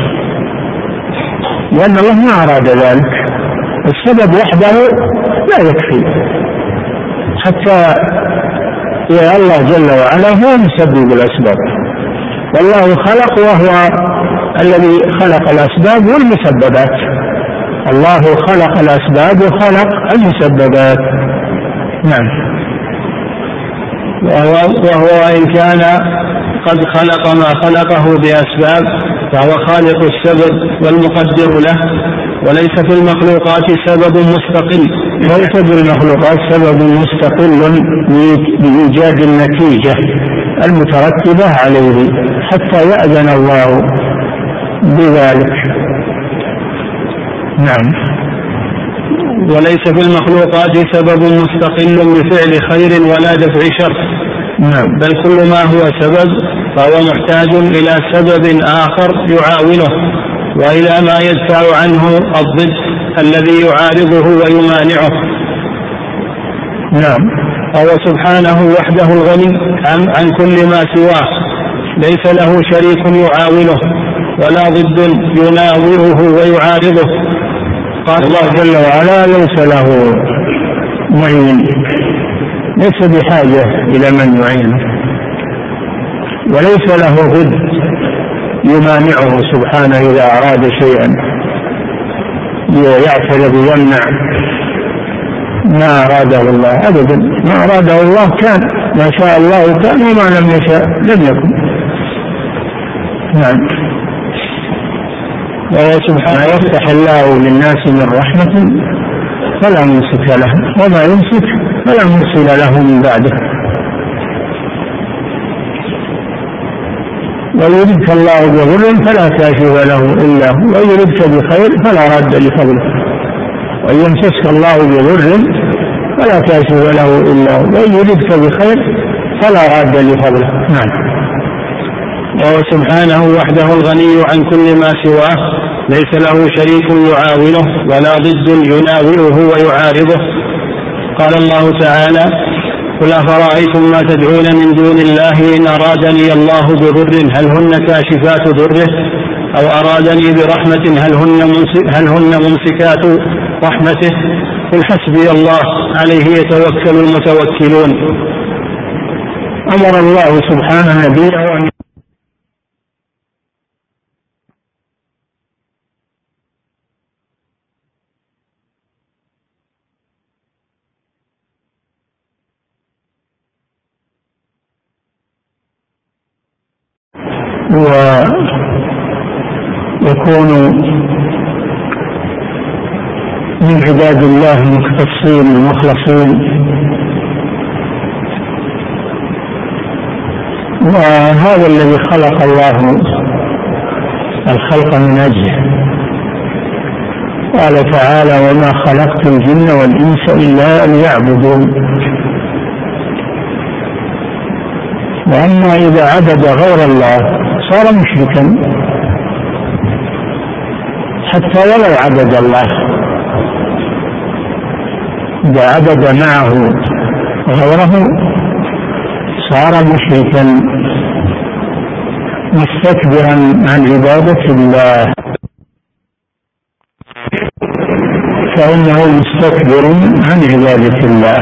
لأن الله ما أراد ذلك. السبب وحده لا يكفي، حتى يا الله جل وعلا هو مسبب الأسباب، والله خلق وهو الذي خلق الأسباب والمسببات. الله خلق الأسباب وخلق المسببات. نعم. وهو, وهو إن كان قد خلق ما خلقه بأسباب فهو خالق السبب والمقدر له، وليس في المخلوقات سبب مستقل. ليس في المخلوقات سبب مستقل بإيجاد النتيجة المترتبة عليه حتى يأذن الله بذلك. نعم. وليس في المخلوقات سبب مستقل بفعل خير ولا دفع شر. نعم. بل كل ما هو سبب فهو محتاج إلى سبب آخر يعاونه وإلى ما يدفع عنه الضد الذي يعارضه ويمانعه. نعم. هو سبحانه وحده الغني عن, عن كل ما سواه، ليس له شريك يعاونه ولا ضد يناوره ويعارضه. قال الله جل وعلا ليس له معين، ليس بحاجة إلى من يعينه، وليس له ضد يمانعه سبحانه إذا أراد شيئا يعترض ويمنع ما أراده الله أبدا. ما أراده الله كان، ما شاء الله كان، وما لم يشاء لم يكن. نعم. وهو سبحانه يفتح الله للناس من رحمة فلا ممسك له، وما يمسك فلا مرسل له من بعده. ويردك الله بضر فلا كاشف له إلا هو، ويردك بخير فلا راد لفضله، وإن يمسسك الله بضر فلا كاشف له إلا هو، وإن يردك بخير فلا راد لفضله. نعم. وهو سبحانه وحده الغني عن كل ما سواه، ليس له شريك يعاونه ولا ضد يناوره ويعارضه. قال الله تعالى: قل أفرأيتم ما تدعون من دون الله إن أرادني الله بضر هل هن كاشفات ضره أو أرادني برحمة هل هن, هل هن ممسكات رحمته قل حسبي الله عليه يتوكل المتوكلون. أمر الله سبحانه نبيه أن ويكون من عباد الله المختصين المخلصين وهذا الذي خلق الله الخلق من أجله. قال تعالى: وما خلقت الجن والإنس إلا أن يعبدون. وأما إذا عبد غير الله صار مشركا، حتى ولو عبد الله، إذا عبد معه غيره صار مشركا مستكبرا عن عبادة الله، فإنه مستكبر عن عبادة الله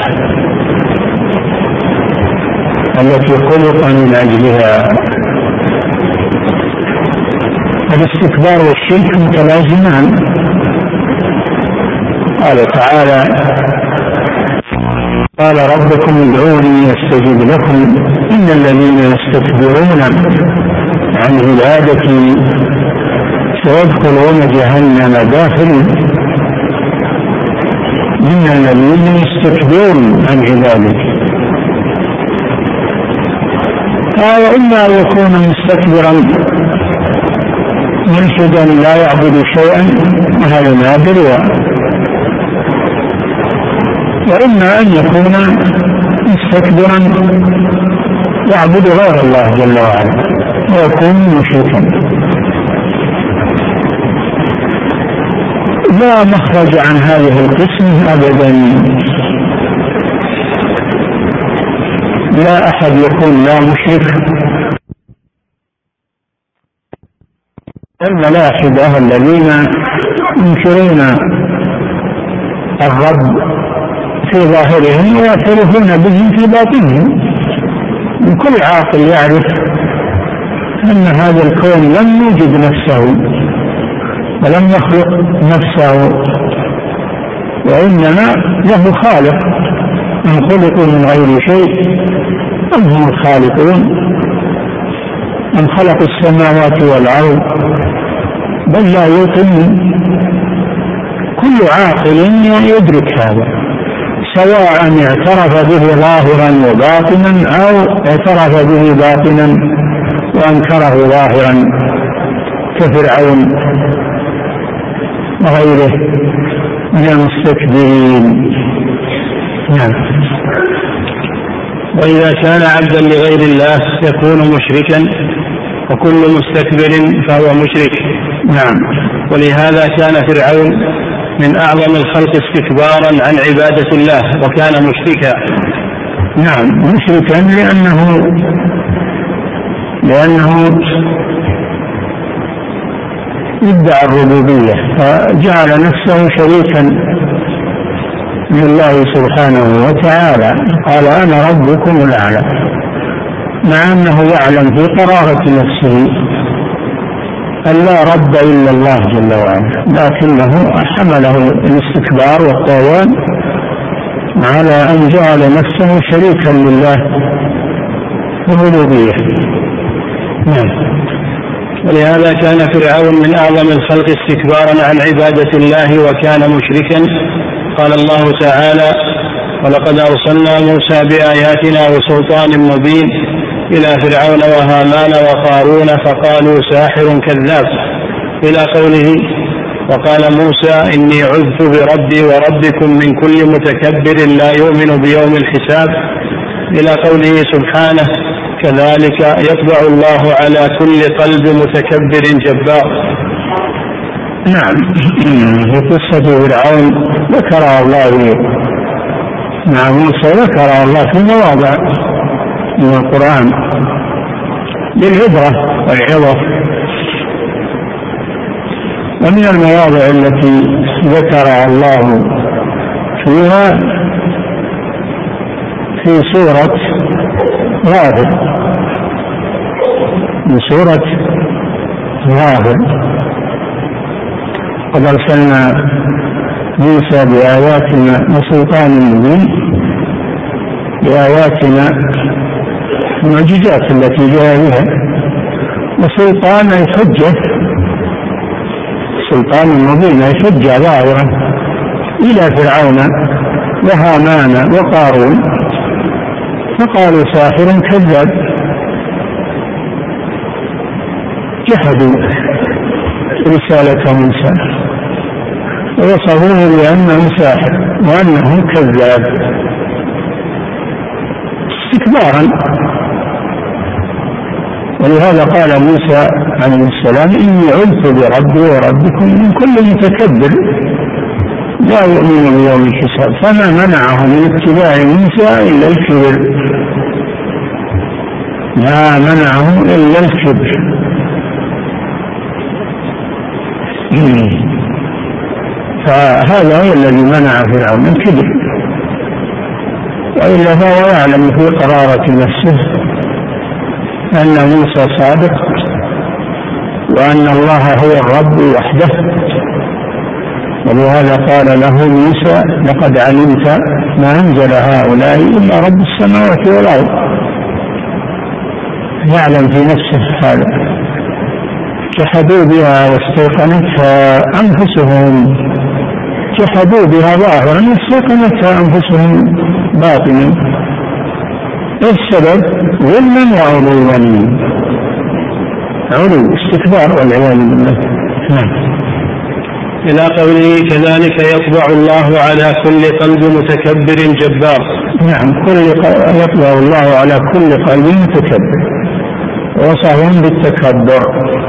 التي خلق من أجلها. الاستكبار والشرك متلازمان. قال تعالى: قال ربكم ادعوني استجب لكم إن الذين يستكبرون عن عبادتي سيدخلون جهنم داخلين. إن الذين يستكبرون عن عبادتي، قال إما أن يكون مستكبرا ملحدا لا يعبد شيئا، وهذا نادر، وإما أن يكون مستكبرا يعبد غير الله جل وعلا ويكون مشركا. لا مخرج عن هذه القسم أبدا. لا أحد يكون لا مشرك. الملاحدة الذين ينكرون الرب في ظاهرهم ويعترفون به في باطنهم. كل عاقل يعرف أن هذا الكون لم يوجد نفسه ولم يخلق نفسه، وإنما له خالق. من خلقوا من غير شيء أم هم الخالقون؟ من خلق السماوات والأرض؟ بل لا يوقن. كل عاقل يدرك هذا، سواء اعترف به ظاهرا وباطنا أو اعترف به باطنا وأنكره ظاهرا كفرعون وغيره من المستكبرين. نعم. وإذا كان عبدا لغير الله يكون مشركا، وكل مستكبر فهو مشرك. نعم. ولهذا كان فرعون من أعظم الخلق استكبارا عن عبادة الله وكان مشركا. نعم، مشركا لأنه لأنه ادعى الربوبية فجعل نفسه شريكا لله سبحانه وتعالى. قال: أنا ربكم الأعلى، مع أنه يعلم في قرارة نفسه أن لا رب إلا الله جل وعلا، لكنه حمله الاستكبار والطغيان على أن جعل نفسه شريكا لله في الربوبية. نعم. ولهذا كان فرعون من أعظم الخلق استكبارا عن عبادة الله وكان مشركا. قال الله تعالى: ولقد أرسلنا موسى بآياتنا وسلطان مبين إلى فرعون وهامان وقارون فقالوا ساحر كذاب، إلى قوله: وقال موسى إني عذت بربي وربكم من كل متكبر لا يؤمن بيوم الحساب، إلى قوله سبحانه: كذلك يطبع الله على كل قلب متكبر جبار. نعم. في قصة فرعون ذكر الله مع موسى، ذكر الله في مواضع من القرآن للعبرة والعظة. ومن المواضع التي ذكر الله فيها في سورة غافر، من سورة غافر: قد أرسلنا موسى بآياتنا وسلطان مبين، بآياتنا المعجزات التي جاء بها، وسلطان أي حجة، سلطان مبين أي حجة ظاهرة إلى فرعون وهامان وقارون فقالوا ساحر كذاب. جحدوا رسالة موسى ووصفوه بأنه ساحر وأنه كذاب استكبارا. ولهذا قال موسى عليه السلام إني عذت بربي وربكم من كل متكبر لا يؤمن بيوم الحساب. فما منعه من اتباع موسى إلا الكبر، ما منعه إلا الكبر. فهذا هو الذي منع فرعون الكبر، وإلا فهو يعلم في قرارة نفسه أن موسى صادق وأن الله هو الرب وحده. ولهذا قال له موسى لقد علمت ما أنزل هؤلاء إلا رب السماوات والأرض. يعلم في نفسه هذا. جحدوا بها واستيقنتها أنفسهم، جحدوا بها ظاهرا واستيقنتها أنفسهم باطنا. السبب ظلما وعلوا، علو استكبار والعياذ بالله. نعم. إلى قوله كذلك يطبع الله على كل قلب متكبر جبار. نعم، كل يطبع الله على كل قلب متكبر، وصفهم بالتكبر،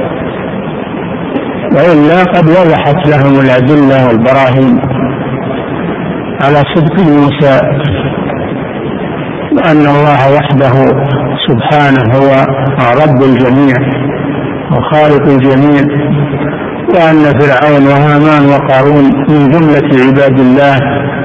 وإلا قد وضحت لهم الأدلة والبراهين على صدق موسى وأن الله وحده سبحانه هو رب الجميع وخالق الجميع، وأن فرعون وهامان وقارون من جملة عباد الله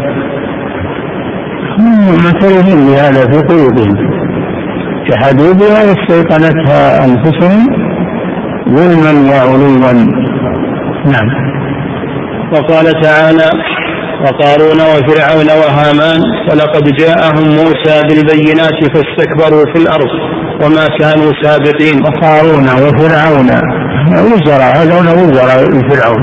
مثلهم بهذا في قلوبهم. جحدوا بها واستيقنتها أنفسهم ظلما وعلوا. نعم. وقال تعالى وقارون وفرعون وهامان ولقد جاءهم موسى بالبينات فاستكبروا في الأرض وما كانوا سابقين. وقارون وفرعون وزراء، هذول وزراء فرعون.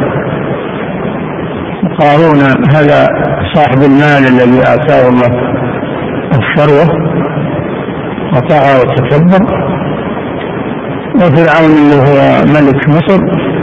قارون هذا صاحب المال الذي آتاه الله الثروة وطغى وتكبر، وفرعون اللي هو ملك مصر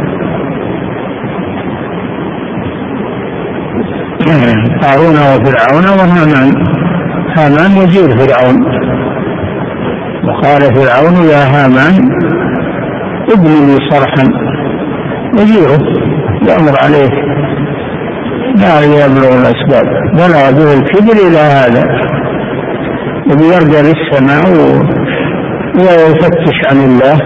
قارون وفرعون وهامان. هامان وزير فرعون. وقال فرعون يا هامان ابن لي صرحا، وزيره يأمر عليه لا يبلغ الأسباب، بلغ به الكبر إلى هذا، ويرجع للسماء ويفتش عن الله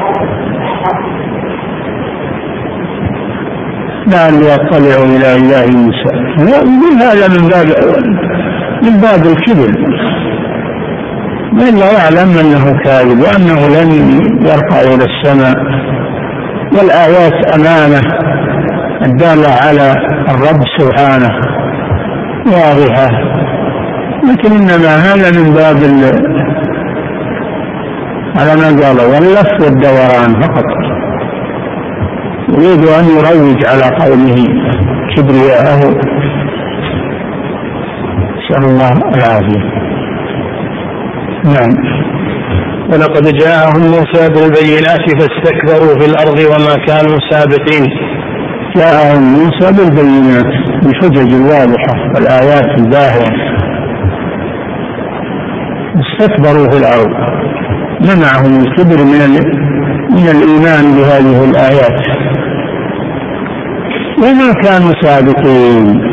لعلي يطلع إلى إله موسى. من هذا من باب من باب الكبر، من لا يعلم أنه كاذب وأنه لن يرفع إلى السماء، والآيات أمامه الدالة على الرب سبحانه واضحة، لكن إنما هذا من باب على ما قال واللف والدوران فقط، يريد أن يروج على قومه كبرياءه، نسأل الله العافية. نعم. ولقد جاءهم موسى بالبينات فاستكبروا في الأرض وما كانوا سابقين. جاءهم موسى بالبينات بالحجج الواضحة والآيات الباهرة، استكبروا في الأرض، منعهم الكبر من من الإيمان بهذه الآيات، وما كانوا سابقين.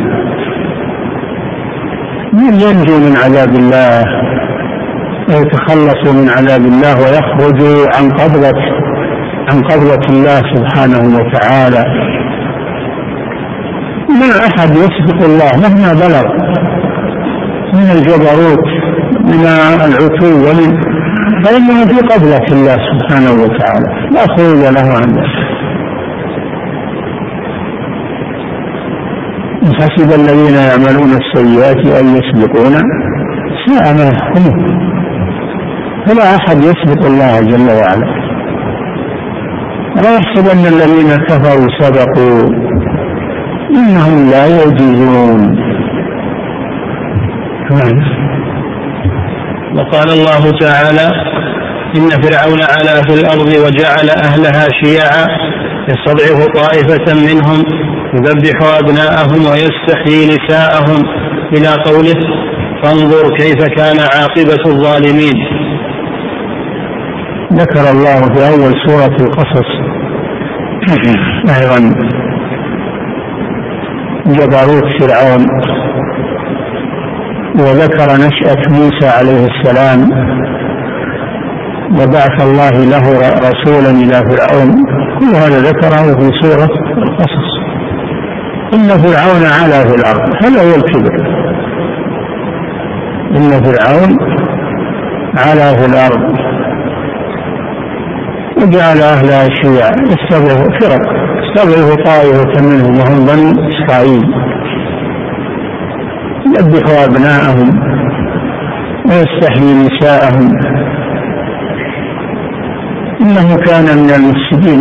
من ينجو من عذاب الله ويتخلصوا من عذاب الله ويخرجوا عن قبضة عن قبضة الله سبحانه وتعالى؟ ما أحد يسبق الله مهما بلغ من الجبروت من العتو ومن فإنه في قبضة الله سبحانه وتعالى لا خروج له عن ذلك. حسب الذين يعملون السيئات أن يسبقونا ساء ما يحكمون، فلا أحد يسبق الله جل وعلا. لا يحسب أن الذين كفروا سبقوا، إنهم لا يعجزون. وقال الله تعالى إن فرعون علا في الأرض وجعل أهلها شيعا يستضعف طائفة منهم يذبح أبناءهم ويستحيي نساءهم إلى قوله فانظر كيف كان عاقبة الظالمين. ذكر الله في أول سورة القصص أيضا جبروت فرعون، وذكر نشأة موسى عليه السلام وبعث الله له رسولا إلى فرعون، كل هذا ذكره في سورة القصص. إن فرعون علا في الأرض، هذا هو الكبر. إن فرعون علا في الأرض وجعل أهلها شيعا يستضعف فرق، يستضعف طائفة منهم وهم بني إسرائيل، يذبح أبناءهم ويستحيي نساءهم، إنه كان من المفسدين.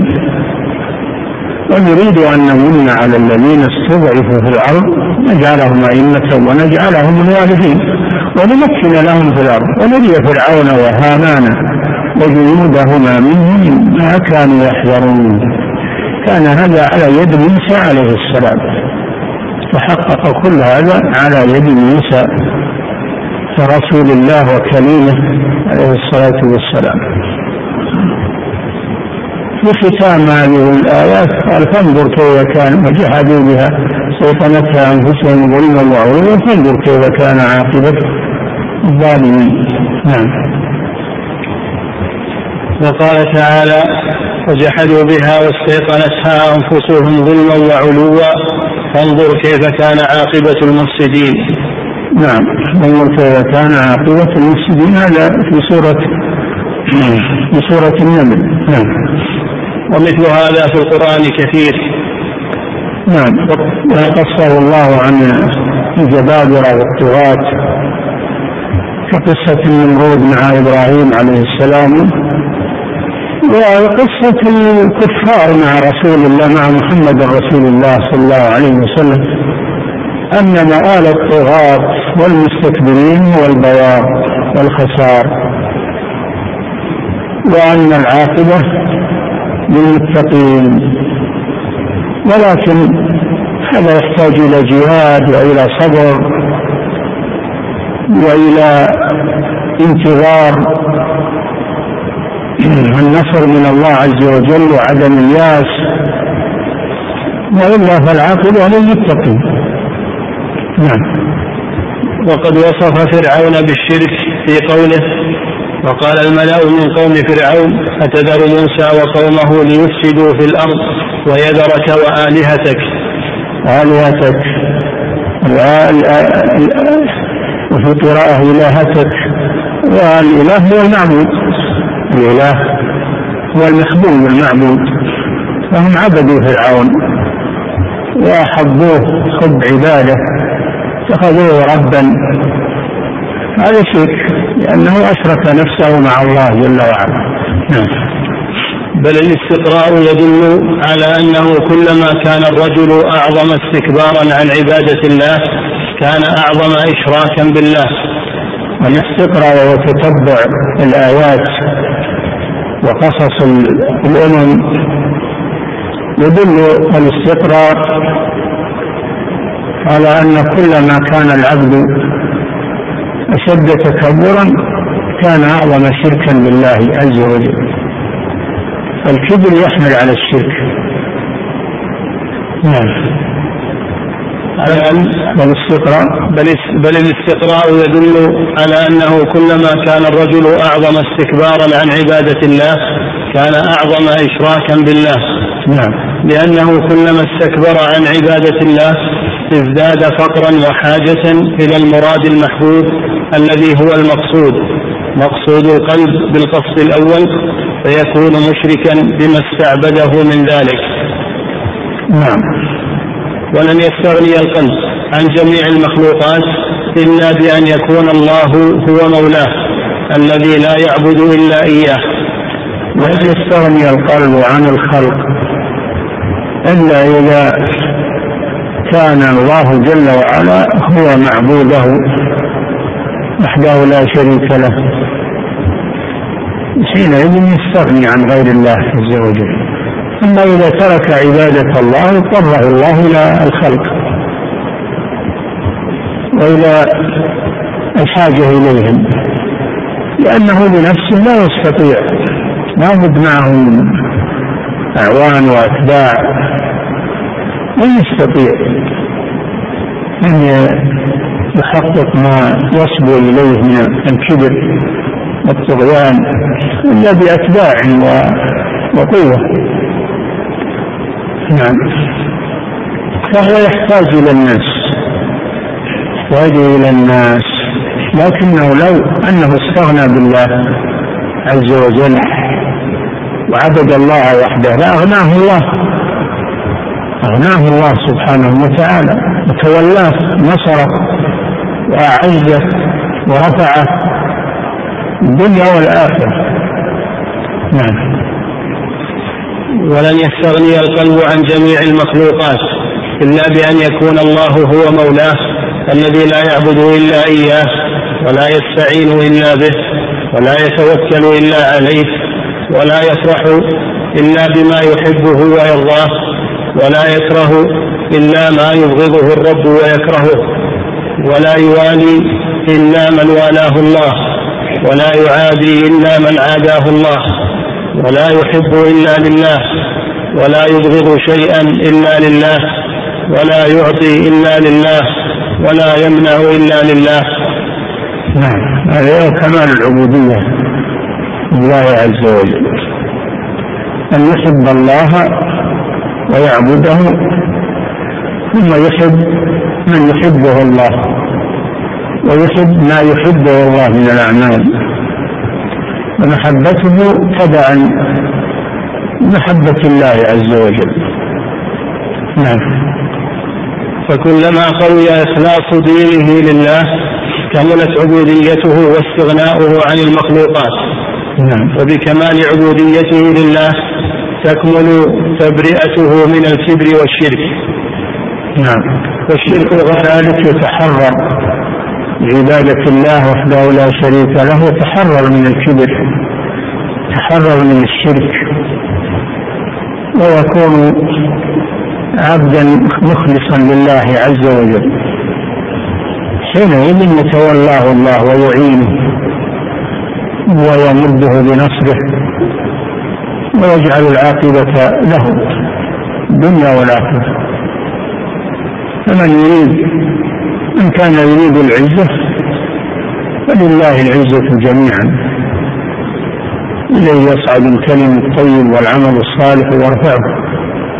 ونريد أن نمن على الذين استضعفوا في الأرض نجعلهم أئمة ونجعلهم الوارثين ونمكن لهم في الأرض ونري فرعون وهامان وجنودهما منهم ما كانوا يحذرون. كان هذا على يد موسى عليه السلام، تحقق كل هذا على يد موسى رسول الله وكليمه عليه الصلاة والسلام. في ختام هذه الآيات قال فانظر كيف كان وجحدوا بها سيطنتها أنفسهم ظلما وعلوا فانظر كيف كان عاقبة الظالمين. نعم. وقال تعالى وجحدوا بها واستيقنتها أنفسهم ظلما وعلوا فانظر كيف كان عاقبة المفسدين. نعم، فانظر كيف كان عاقبة المفسدين، هذا في سورة في سورة النمل. نعم. ومثل هذا في القرآن كثير. نعم، وقصه الله عن الجبابرة والطغاة كقصة النمرود مع إبراهيم عليه السلام، وقصة الكفار مع رسول الله مع محمد رسول الله صلى الله عليه وسلم، أن مآل الطغاة والمستكبرين والبوار والخسار، وأن العاقبة للمتقين. ولكن هذا يحتاج إلى جهاد وإلى صبر وإلى انتظار النصر من الله عز وجل وعدم الياس، وإلا فالعاقبة للمتقين. نعم. وقد وصف فرعون بالشرك في قوله وقال الملأ من قوم فرعون أتذر موسى وقومه ليفسدوا في الأرض ويذرك وآلهتك. آلهتك وفي قراءة إلهتك، والإله هو المعبود، الإله هو المخبول المعبود، فهم عبدوا فرعون وحبوه حب عباده اتخذوه ربا. هذا شرك لأنه أشرك نفسه مع الله جل وعلا. نعم. بل الاستقراء يدل على أنه كلما كان الرجل أعظم استكبارا عن عبادة الله كان أعظم إشراكا بالله. والاستقراء وتتبع الآيات وقصص الأمم يدل الاستقراء على أن كلما كان العبد أشد تكبرا كان أعظم شركا بالله عز وجل. الكبر يحمل على الشرك. نعم. والاستقراء بل الاستقراء يدل على أنه كلما كان الرجل أعظم استكبارا عن عبادة الله كان أعظم إشراكا بالله. نعم. لأنه كلما استكبر عن عبادة الله ازداد فقرا وحاجة إلى المراد المحبوب الذي هو المقصود مقصود القلب بالقصد الأول، فيكون مشركا بما استعبده من ذلك. نعم. ولن يستغني القلب عن جميع المخلوقات إلا بأن يكون الله هو مولاه الذي لا يعبد إلا إياه. ولن يستغني القلب عن الخلق إلا إذا كان الله جل وعلا هو معبوده وحده لا شريك له. حينئذ يستغني عن غير الله عز وجل. أما إذا ترك عبادة الله اضطره الله إلى الخلق وإلى الحاجة إليهم، لأنه بنفسه لا يستطيع، لا بد معه أعوان وأتباع، لا يستطيع أن يحقق ما يصبو إليه من الكبر والطغيان إلا بأتباع وقوة. نعم. فهو يحتاج إلى الناس، يحتاج إلى الناس، لكنه لو أنه استغنى بالله عز وجل وعبد الله وحده لأغناه الله، أغناه الله سبحانه وتعالى وتولاه، نصره وأعزه ورفعه الدنيا والآخرة. نعم. ولن يستغني القلب عن جميع المخلوقات إلا بأن يكون الله هو مولاه الذي لا يعبد إلا إياه ولا يستعين إلا به ولا يتوكل إلا عليه ولا يفرح إلا بما يحبه ويرضاه ولا يكره إلا ما يبغضه الرب ويكرهه ولا يوالي إلا من والاه الله ولا يعادي إلا من عاداه الله ولا يحب إلا لله ولا يبغض شيئا إلا لله ولا يعطي إلا لله ولا يمنع إلا لله. نعم. هذا كمال العبودية لله عز وجل، أن يحب الله ويعبده ثم يحب من يحبه الله ويحب ما يحبه الله من الأعمال، ومحبته تبعا محبة الله عز وجل. نعم. فكلما قوي إخلاص دينه لله كملت عبوديته واستغناؤه عن المخلوقات. نعم. وبكمال عبوديته لله تكمل تبرئته من الكبر والشرك. نعم. والشرك ذلك يتحرر بعبادة الله وحده لا شريك له، يتحرر من الكبر، يتحرر من الشرك، ويكون عبدا مخلصا لله عز وجل. حينئذ يتولاه الله ويعينه ويمده بنصره ويجعل العاقبة له الدنيا والآخرة. فمن يريد إن كان يريد العزة فلله العزة جميعا، إليه يصعد الكلم الطيب والعمل الصالح ويرفعه.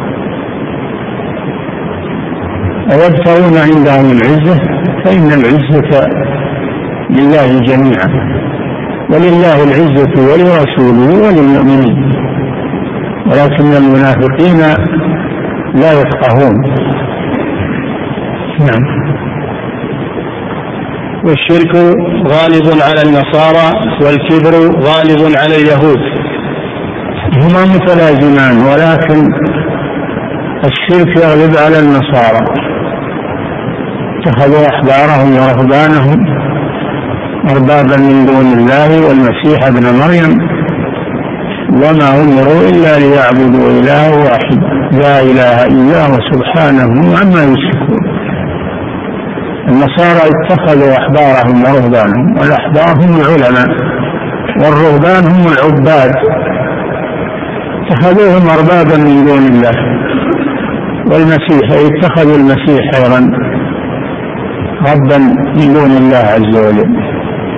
ويبتغون عندهم العزة فإن العزة لله جميعا، ولله العزة ولرسوله وللمؤمنين، ولكن المنافقين لا يفقهون. نعم. والشرك غالب على النصارى والكبر غالب على اليهود. هما متلازمان، ولكن الشرك يغلب على النصارى، اتخذوا أحبارهم ورهبانهم أربابا من دون الله والمسيح ابن مريم وما أمروا إلا ليعبدوا إله واحد لا إله إلا هو سبحانه عما يشركون. النصارى اتخذوا أحبارهم ورهبانهم، والأحبار هم العلماء والرهبان هم العباد، اتخذوهم أربابا من دون الله. والمسيح اتخذوا المسيح أيضا ربا من دون الله عز وجل.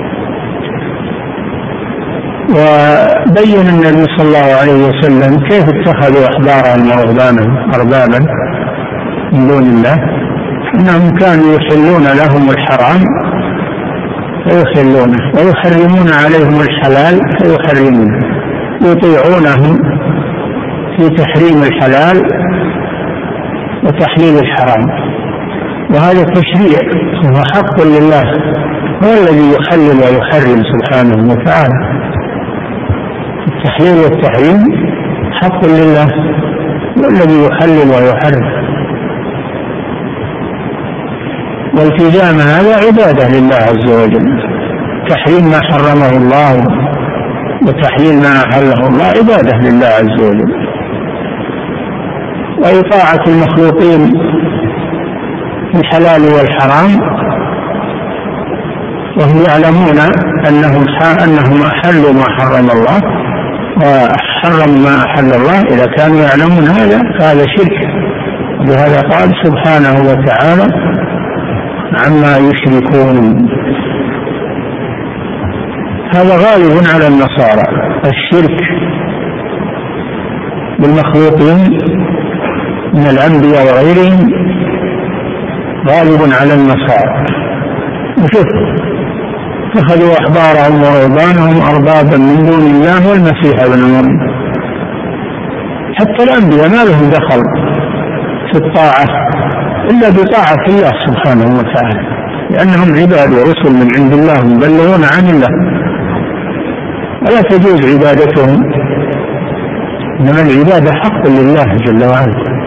وبين النبي صلى الله عليه وسلم كيف اتخذوا أحبارهم ورهبانهم أربابا من دون الله، أنهم كانوا يحلون لهم الحرام فيحلونه ويحرمون عليهم الحلال فيحرمونه، يطيعونهم في تحريم الحلال وتحليل الحرام. وهذا تشريع هو حق لله، هو الذي يحلل ويحرم سبحانه وتعالى. التحليل والتحريم حق لله، هو الذي يحلل ويحرم، والتزام هذا عبادة لله عز وجل. تحريم ما حرمه الله وتحليل ما أحله الله عبادة لله عز وجل. وإطاعة المخلوقين في الحلال والحرام وهم يعلمون أنهم أنهم أحلوا ما حرم الله وحرموا ما أحل الله، إذا كانوا يعلمون هذا فهذا شرك. لهذا قال سبحانه وتعالى عما يشركون. هذا غالب على النصارى، الشرك بالمخلوقين من الأنبياء وغيرهم غالب على النصارى. وشوف اتخذوا أحبارهم ورهبانهم أربابا من دون الله والمسيح ابن مريم. حتى الأنبياء ما لهم دخل في الطاعة إلا بطاعة الله سبحانه وتعالى، لأنهم عباد ورسل من عند الله مبلغون عن الله، ولا تجوز عبادتهم، إنما العبادة حق لله جل وعلا.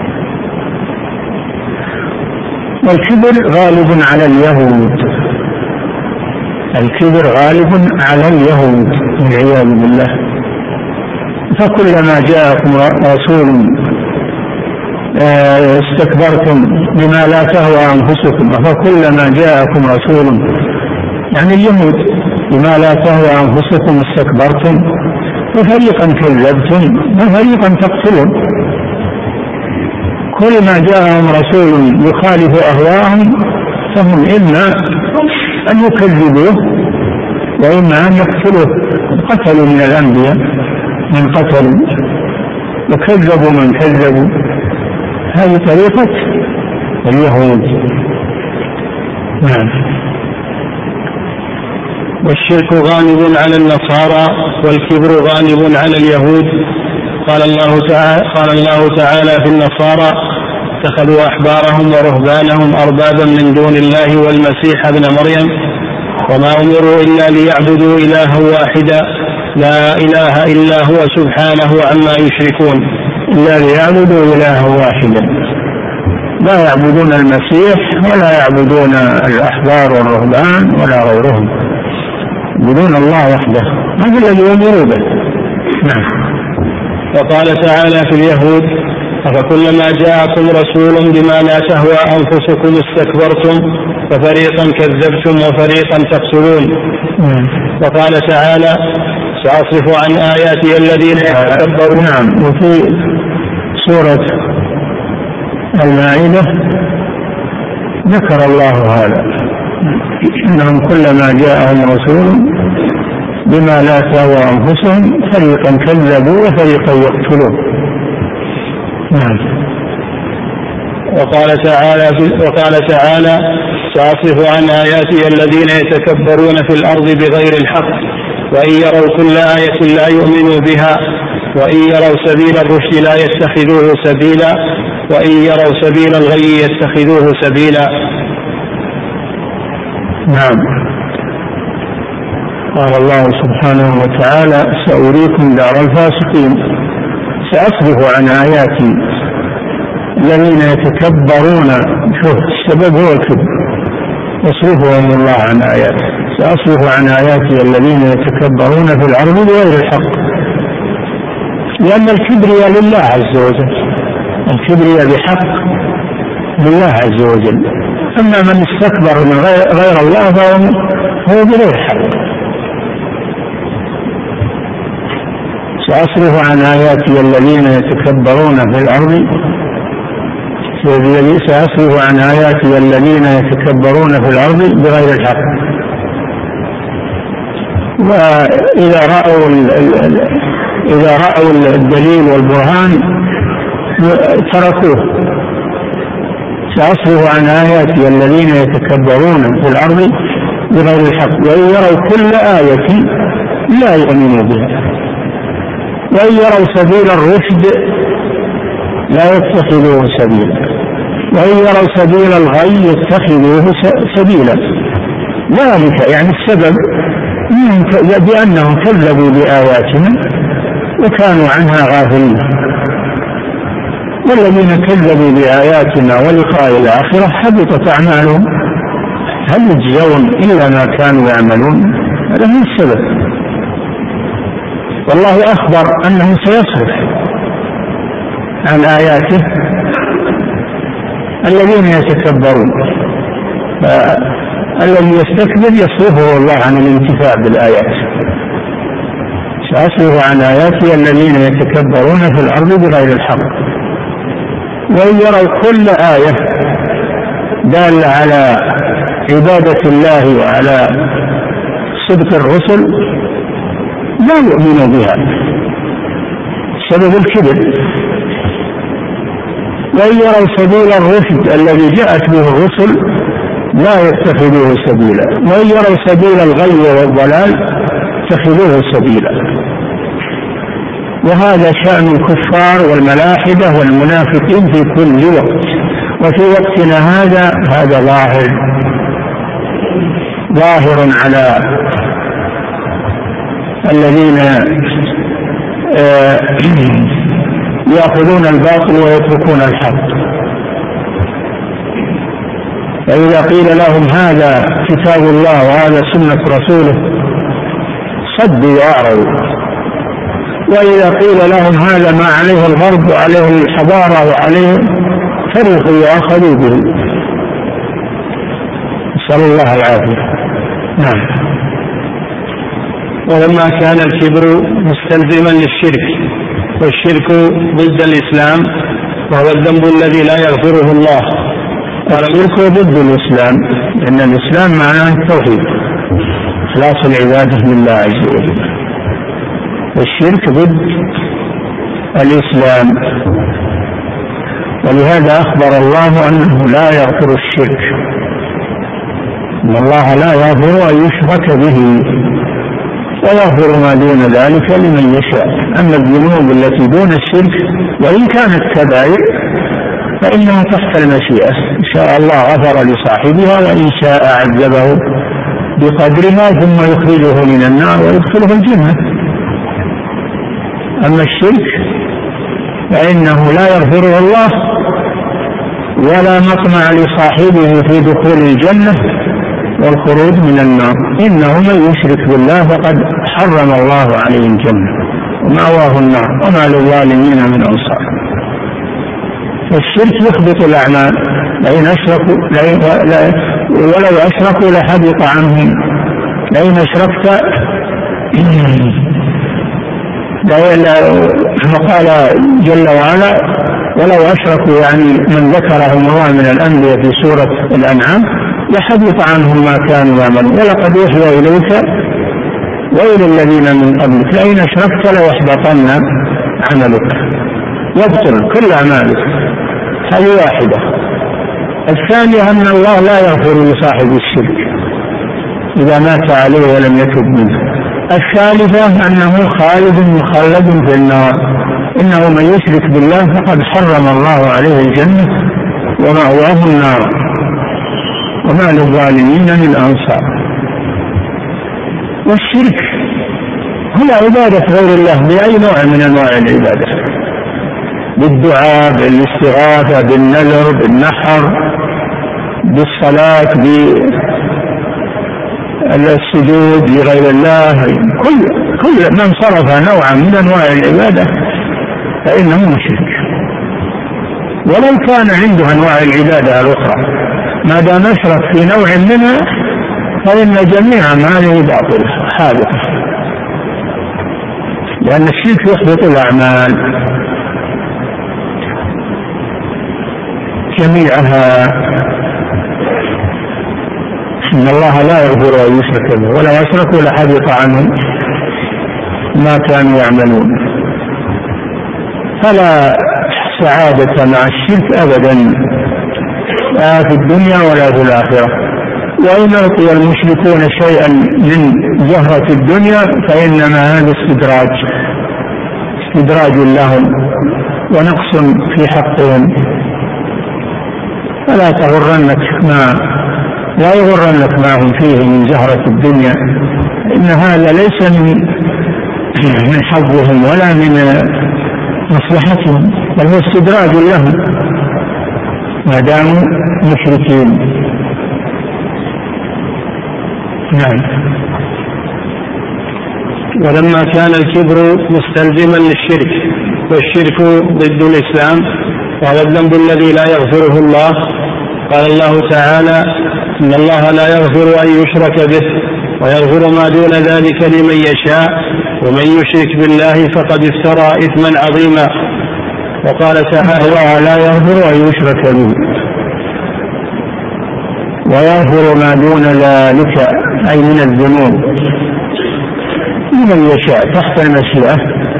والكبر غالب على اليهود، الكبر غالب على اليهود والعياذ بالله. فكلما جاءكم رسول استكبرتم بما لا تهوى أنفسكم، فكلما جاءكم رسول يعني اليهود بما لا تهوى أنفسكم استكبرتم وفريقا كذبتم وفريقا تقتلون. كل ما جاءهم رسول يخالف أهواءهم فهم إما أن يكذبوه وإما أن يقتلوه. قتلوا من الأنبياء من قتلوا وكذبوا من كذبوا. هذه طريقة اليهود. نعم. والشرك غالب على النصارى والكبر غالب على اليهود. قال الله تعالى, قال الله تعالى في النصارى اتخذوا أحبارهم ورهبانهم أربابا من دون الله والمسيح ابن مريم وما أمروا إلا ليعبدوا إلها واحدا لا إله إلا هو سبحانه عما يشركون. إلا ليعبدوا إلها واحدا، لا يعبدون المسيح ولا يعبدون الأحبار والرهبان ولا غيرهم، يعبدون الله وحده، هذا الذي يؤمروا به. نعم. وقال تعالى في اليهود أفكلما جاءكم رسول بما لا تهوى أنفسكم استكبرتم ففريقا كذبتم وفريقا تقتلون. وقال تعالى سأصرف عن آياتي الذين يتكبرون. نعم. وفي سورة المائدة ذكر الله هذا إنهم كلما جاءهم رسول بما لا تهوى أنفسهم فريقا كذبوا وفريقا يقتلون. نعم. وقال تعالى وقال تعالى سأصرف عن آياتي الذين يتكبرون في الأرض بغير الحق وإن يروا كل آية لا يؤمنوا بها وإن يروا سبيل الرشد لا يتخذوه سبيلا وإن يروا سبيل الغي يتخذوه سبيلا. نعم. قال الله سبحانه وتعالى سأريكم دار الفاسقين. سأصرف عن آياتي الذين يتكبرون. شوف السبب هو الكبر، يصرفهم الله عن آياته. سأصرف عن آياتي الذين يتكبرون في الأرض بغير الحق، لأن الكبرياء لله عز وجل، الكبرياء بحق لله عز وجل. أما من استكبر من غير الله فهو بغير حق. سأصرف عن آياتي الذين يتكبرون في الأرض سأصرف عن آياتي الذين يتكبرون في الأرض بغير الحق. وإذا رأوا إذا رأوا الدليل والبرهان تركوه. سأصرف عن آياتي الذين يتكبرون في الأرض بغير الحق وإن يروا كل آية لا يؤمنوا بها وإن يروا سبيل الرشد لا يتخذوه سبيلا وإن يروا سبيل الغي يتخذوه سبيلا. ذلك يعني السبب بأنهم كذبوا بآياتنا وكانوا عنها غافلين. والذين كذبوا بآياتنا ولقاء الآخرة حبطت أعمالهم هل يجزون إلا ما كانوا يعملون. هذا هو السبب. والله أخبر أنه سيصرف عن آياته الذين يتكبرون، فالذي يستكبر يصرفه الله عن الانتفاع بالآيات. سأصرف عن آياتي الذين يتكبرون في الأرض بغير الحق. وإن يروا كل آية دالة على عبادة الله وعلى صدق الرسل لا يؤمنوا بها سبب الكبر. وإن يروا سبيل الرشد الذي جاءت به الرسل لا يتخذوه سبيلا، وإن يروا سبيل الغي والضلال اتخذوه سبيلا. وهذا شأن الكفار والملاحدة والمنافقين في كل وقت، وفي وقتنا هذا هذا ظاهر ظاهر على الذين يأخذون الباطل ويتركون الحق. فإذا قيل لهم هذا كتاب الله وهذا سنة رسوله صدوا وأعرضوا، وإذا قيل لهم هذا ما عليه الغرب وعليه الحضارة وعليه فرحوا وأخذوا به. نسأل الله العافية. نعم. ولما كان الكبر مستلزما للشرك، والشرك ضد الإسلام وهو الذنب الذي لا يغفره الله. الشرك ضد الإسلام، لأن الإسلام معناه التوحيد، إخلاص العبادة لله عز وجل. والشرك ضد الإسلام، ولهذا أخبر الله أنه لا يغفر الشرك، إن الله لا يغفر أن يشرك به ويغفر ما دون ذلك لمن يشاء. أما الذنوب التي دون الشرك وإن كانت كبائر فإنها تحت المشيئة، إن شاء الله غفر لصاحبها وإن شاء عذبه بقدرها ثم يخرجه من النار ويدخله الجنة. أما الشرك فإنه لا يغفره الله ولا مطمع لصاحبه في دخول الجنة والخروج من النار. إنه من يشرك بالله فقد حرم الله عليه الجنة ومأواه النار وما للظالمين من أنصار. فالشرك يحبط الأعمال، لئن أشركوا ولو أشركوا لحبط عنهم. لئن أشركت وقال جل وعلا ولو أشركوا، يعني من ذكرهم الله من الأنبياء في سورة الأنعام، لحبط عنهم ما كانوا يعملون ولقد أوحي إليك وإلى الذين من قبلك لئن أشركت ليحبطن عملك، يبطل كل أعمالك. هذه واحدة. الثانية أن الله لا يغفر لصاحب الشرك إذا مات عليه ولم يتب منه. الثالثة أنه خالد مخلد في النار، إنه من يشرك بالله فقد حرم الله عليه الجنة ومأواه النار وما للظالمين من أنصار. والشرك هو عبادة غير الله بأي نوع من أنواع العبادة، بالدعاء، بالاستغاثة، بالنذر، بالنحر، بالصلاة، بالسجود لغير الله. كل كل من صرف نوعا من أنواع العبادة فإنه مشرك، ولو كان عنده أنواع العبادة الأخرى، ما دام أشرك في نوع منها فإن جميع أعماله باطلة حادثة، لأن الشرك يحبط الأعمال جميعها. إن الله لا يغفر أن يشرك به ولو أشركوا لحبط عنهم ما كانوا يعملون. فلا سعادة مع الشرك أبدا، لا في الدنيا ولا في الآخرة. وإن أعطي المشركون شيئا من زهرة الدنيا فإنما هذا استدراج استدراج لهم ونقص في حقهم. فلا تغرنك ما لا يغرنك ما هم فيه من زهرة الدنيا، إن هذا ليس من من حظهم ولا من مصلحتهم، بل هو استدراج لهم ما داموا مشركين. نعم. ولما كان الكبر مستلزما للشرك والشرك ضد الإسلام وهو الذنب الذي لا يغفره الله، قال الله تعالى: إن الله لا يغفر أن يشرك به ويغفر ما دون ذلك لمن يشاء ومن يشرك بالله فقد افترى إثما عظيما. وقال تعالى: الله لا يغفر أن يشرك به ويغفر ما دون ذلك أي من الذنوب لمن يشاء تحت المشيئة.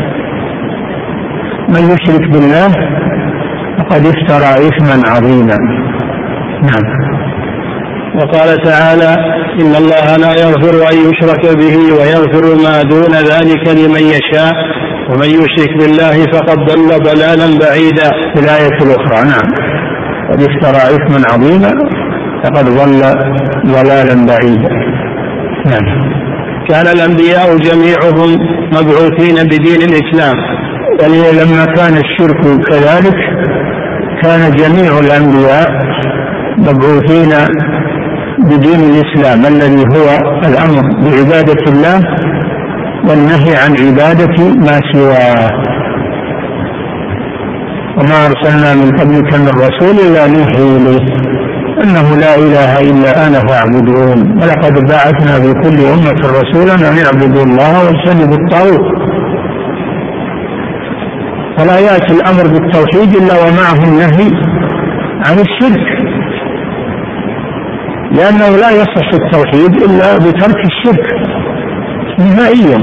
من يشرك بالله فقد افترى إثما عظيما. نعم. وقال تعالى: إن الله لا يغفر أن يشرك به ويغفر ما دون ذلك لمن يشاء ومن يشرك بالله فقد ضل ضلالا بعيدا. في الآية الأخرى: نعم، قد افترى إثما عظيما فقد ضل ضلالا بعيدا. نعم. كان الأنبياء جميعهم مبعوثين بدين الإسلام، يعني لما كان الشرك كذلك كان جميع الأنبياء مبعوثين بدين الإسلام الذي هو الأمر بعبادة الله والنهي عن عبادة ما سواه. وما أرسلنا من قبلك من رسول إلا نوحي إليه أنه لا إله إلا أنا فاعبدون ولقد بعثنا في كل أمة رسولا أن يعبدوا الله واجتنبوا الطاغوت. فلا يأتي الأمر بالتوحيد إلا ومعه النهي عن الشرك، لأنه لا يصح التوحيد إلا بترك الشرك نهائيا.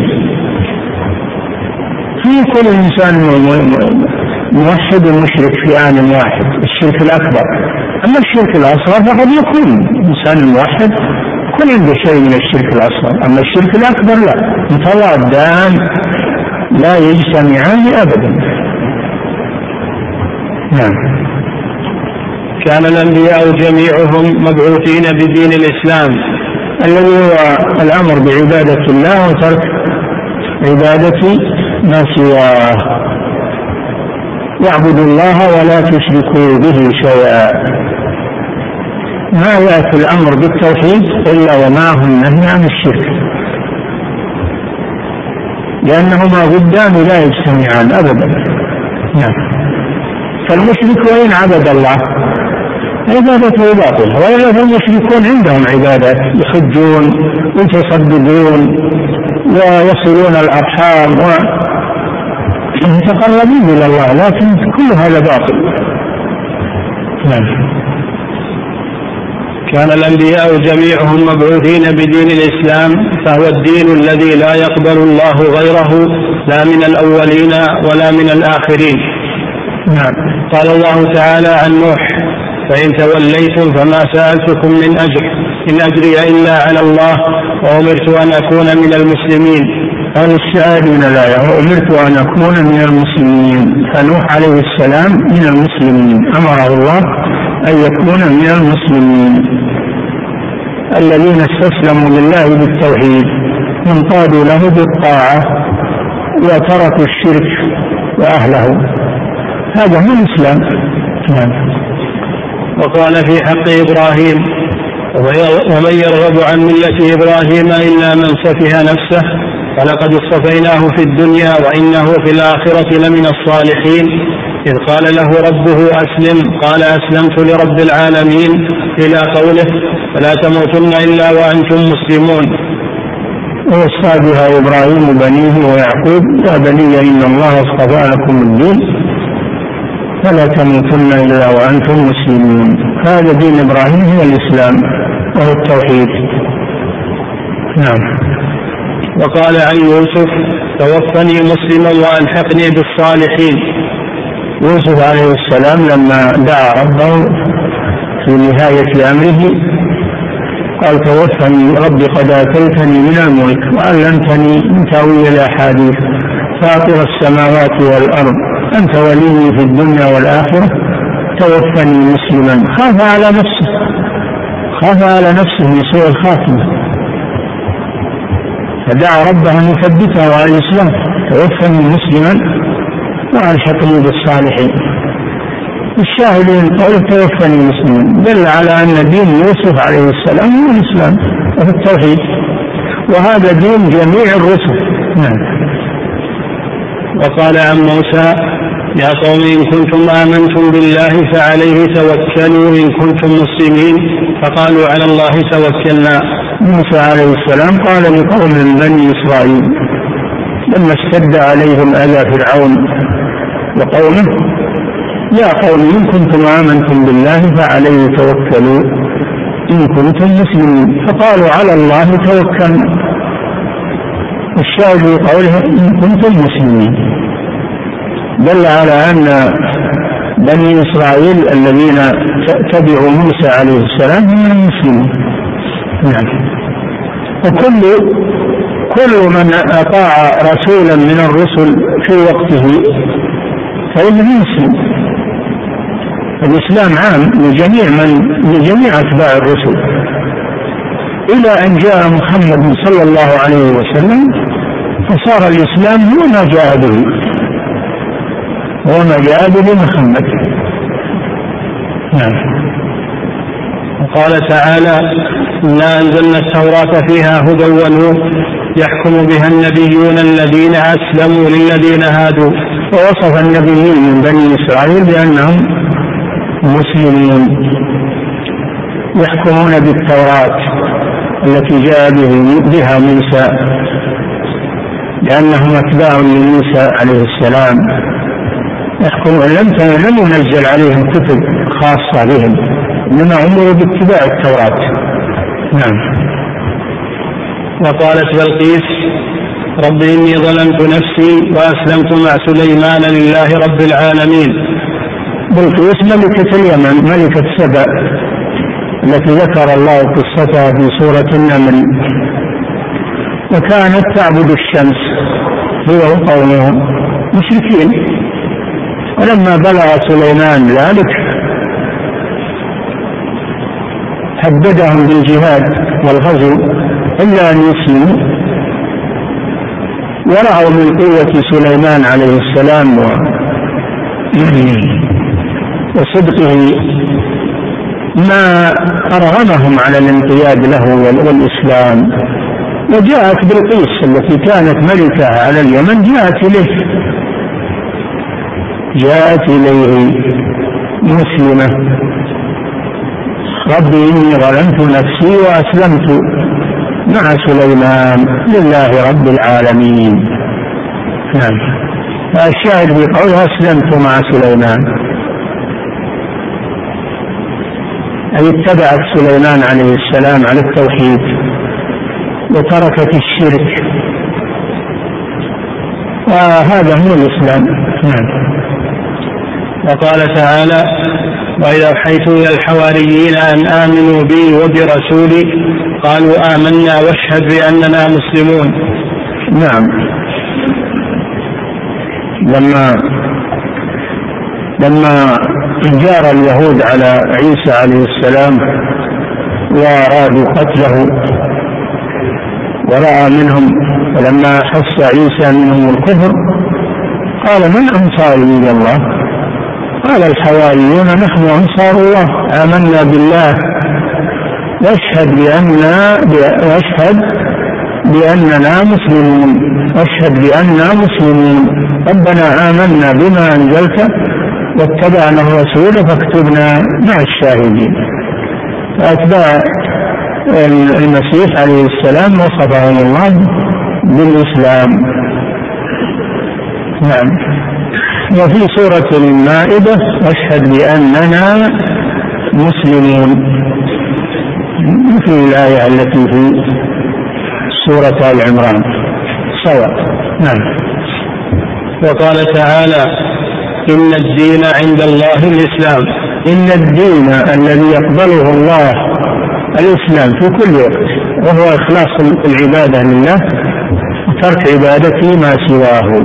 في كل إنسان موحد ومشرك في آن واحد، الشرك الأكبر. أما الشرك الأصغر فقد يكون إنسان موحد يكون عنده شيء من الشرك الأصغر، أما الشرك الأكبر لا، متضادان لا يجتمعان أبدا. نعم. كان الأنبياء جميعهم مبعوثين بدين الإسلام الذي هو الأمر بعبادة الله وترك عبادة ما سواه. واعبدوا الله ولا تشركوا به شيئا. ما يأتي الأمر بالتوحيد إلا ومعه النهي عن الشرك، لأنهما ضدان لا يجتمعان أبدا. نعم. فالمشرك وإن عبد الله عبادته باطلة، وإلا فالمشركون عندهم عبادات، يحجون ويتصدقون ويصلون الأرحام ويتقربون إلى الله، لكن كل هذا باطل. نعم. كان الأنبياء جميعهم مبعوثين بدين الإسلام، فهو الدين الذي لا يقبل الله غيره لا من الأولين ولا من الآخرين. نعم. قال الله تعالى عن نوح: فإن توليتم فما سألتكم من أجر إن أجري إلا على الله وأمرت أن أكون من المسلمين. هذا الشاهد من الآية: وأمرت أن أكون من المسلمين. فنوح عليه السلام من المسلمين، أمره الله أن يكون من المسلمين الذين استسلموا لله بالتوحيد وانقادوا له بالطاعة وتركوا الشرك وأهله. هذا هو الإسلام. نعم. وقال في حق إبراهيم: ومن يرغب عن ملة إبراهيم إلا من سفه نفسه ولقد اصطفيناه في الدنيا وإنه في الآخرة لمن الصالحين إذ قال له ربه أسلم قال أسلمت لرب العالمين إلى قوله: فلا تموتن إلا وأنتم مسلمون. ووصى بها إبراهيم بنيه ويعقوب: يا بني إن الله اصطفى لكم الدين فلا تموتن إلا وأنتم مسلمون. هذا دين إبراهيم هو الإسلام وهو التوحيد. نعم. وقال عن يوسف: توفني مسلما وألحقني بالصالحين. يوسف عليه السلام لما دعا ربه في نهاية أمره قال: توفني ربي قد آتيتني من الملك وعلمتني من تأويل الأحاديث فاطر السماوات والأرض أنت ولي في الدنيا والآخرة توفني مسلما. خاف على نفسه خاف على نفسه من سوء الخاتمة فدعا ربه أن يثبته على الإسلام: توفني مسلما وألحقني بالصالحين. الشاهدين قالوا توفني مسلما دل على أن دين يوسف عليه السلام هو الإسلام وهو التوحيد، وهذا دين جميع الرسل نعم. وقال عن موسى: يا قوم إن كنتم آمنتم بالله فعليه توكلوا إن كنتم مسلمين، فقالوا على الله توكلنا. موسى عليه السلام قال لقوم من بني إسرائيل لما اشتد عليهم أذى فرعون وقومه: يا قوم إن كنتم آمنتم بالله فعليه توكلوا إن كنتم مسلمين، فقالوا على الله توكلنا. الشاهد في قوله إن كنتم مسلمين دل على أن بني إسرائيل الذين تبعوا موسى عليه السلام هم المسلمين. نعم. وكل كل من أطاع رسولا من الرسل في وقته فإنه مسلم. الإسلام عام لجميع من لجميع أتباع الرسل إلى أن جاء محمد صلى الله عليه وسلم فصار الإسلام هو ما جاء به وما جاء به محمد. نعم. وقال تعالى: إنا أنزلنا التوراة فيها هدى ونور يحكم بها النبيون الذين أسلموا للذين هادوا. ووصف النبيين من بني إسرائيل بأنهم مسلمون يحكمون بالتوراة التي جاء بها موسى لأنهم أتباع لموسى عليه السلام. يحكمون لم لم ينزل عليهم كتب خاصة بهم، إنما أمروا باتباع التوراة. نعم. وقالت بلقيس: رب إني ظلمت نفسي وأسلمت مع سليمان لله رب العالمين. بلقيس ملكة اليمن، ملكة سبأ التي ذكر الله قصتها في سورة النمل، وكانت تعبد الشمس هي وقومها مشركين. ولما بلغ سليمان ذلك هددهم بالجهاد والغزو إلا أن يسلموا، ورأوا من قوة سليمان عليه السلام وصدقه ما أرغمهم على الانقياد له والإسلام. وجاءت بلقيس التي كانت ملكة على اليمن جاءت إليه جاءت إليه مسلمة: ربي إني ظلمت نفسي وأسلمت مع سليمان لله رب العالمين. نعم. الشاهد في قوله أسلمت مع سليمان أي اتبعت سليمان عليه السلام على التوحيد وتركت الشرك، وهذا هو الإسلام. نعم. وقال تعالى: وإذا أوحيت إلى الحواريين أن آمنوا بي وبرسولي قالوا آمنا واشهد بأننا مسلمون. نعم. لما لما جار اليهود على عيسى عليه السلام وأرادوا قتله ورأى منهم، ولما حس عيسى منهم الكفر قال: من أنصاري إلى الله؟ قال الحواريون: نحن أنصار الله آمنا بالله واشهد بأننا واشهد بأننا مسلمون واشهد بأننا مسلمون ربنا آمنا بما أنزلت واتبعنا الرسول فاكتبنا مع الشاهدين. فأتباع المسيح عليه السلام وصفهم الله بالإسلام. نعم. وفي سورة المائدة: واشهد بأننا مسلمون، مثل الآية التي في سورة آل عمران سواء. نعم. وقال تعالى: إن الدين عند الله الإسلام. إن الدين الذي يقبله الله الإسلام في كل وقت، وهو إخلاص العبادة لله وترك عبادته ما سواه.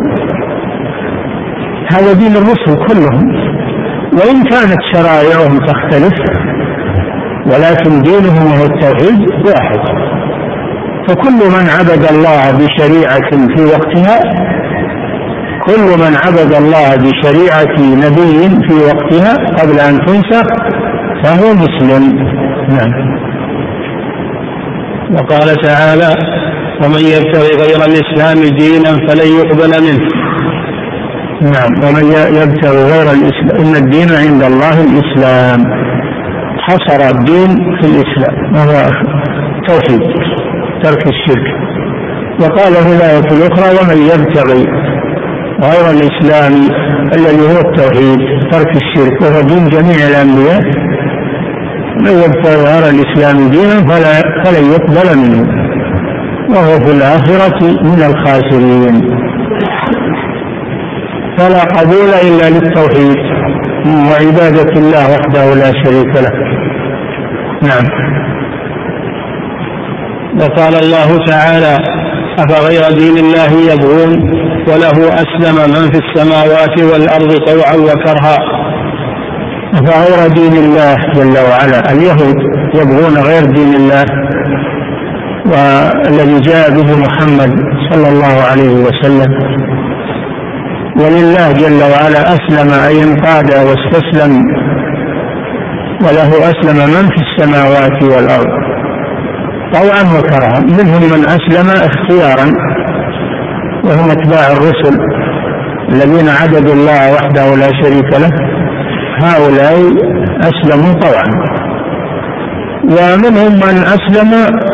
هذا دين الرسل كلهم، وإن كانت شرائعهم تختلف ولكن دينهم وهو التوحيد واحد. فكل من عبد الله بشريعة في وقتها كل من عبد الله بشريعة نبي في وقتها قبل أن تنسخ فهو مسلم. نعم. وقال تعالى: ومن يبتغي غير الإسلام دينا فلن يقبل منه. نعم. ومن يبتغي غير الإسلام إن الدين عند الله الإسلام، حصر الدين في الإسلام وهو توحيد ترك الشرك. وقال في الآية الأخرى ومن يبتغي غير الإسلام الذي هو التوحيد ترك الشرك وهو دين جميع الأنبياء، من يبتغي غير الإسلام دينا فلا فلن يقبل منه وهو في الآخرة من الخاسرين. فلا قبول إلا للتوحيد وعبادة الله وحده لا شريك له. نعم. وقال الله تعالى أفغير دين الله يبغون وله أسلم من في السماوات والأرض طوعا وكرها. أفغير دين الله جل وعلا، اليهود يبغون غير دين الله والذي جاء به محمد صلى الله عليه وسلم، ولله جل وعلا أسلم أي انقاد واستسلم، وله أسلم من في السماوات والأرض طوعا وكرها. منهم من أسلم اختيارا وهم اتباع الرسل الذين عبدوا الله وحده لا شريك له، هؤلاء أسلموا طوعا. ومنهم من أسلم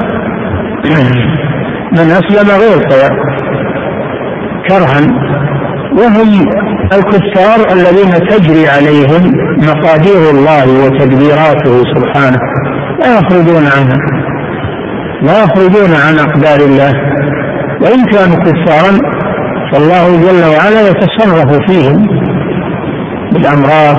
من أسلم غير طوع كرها، وهم الكفار الذين تجري عليهم مقادير الله وتدبيراته سبحانه، لا يخرجون عنها، لا يخرجون عن أقدار الله، وإن كانوا كفارا فالله جل وعلا يتصرف فيهم بالأمراض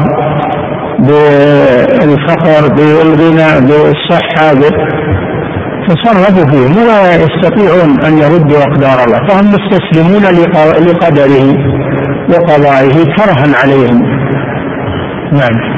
بالفقر بالغنى بالصحة، تصرفوا فيهم ولا يستطيعون أن يردوا أقدار الله، فهم مستسلمون لقدره وقضائه كرها عليهم. نعم.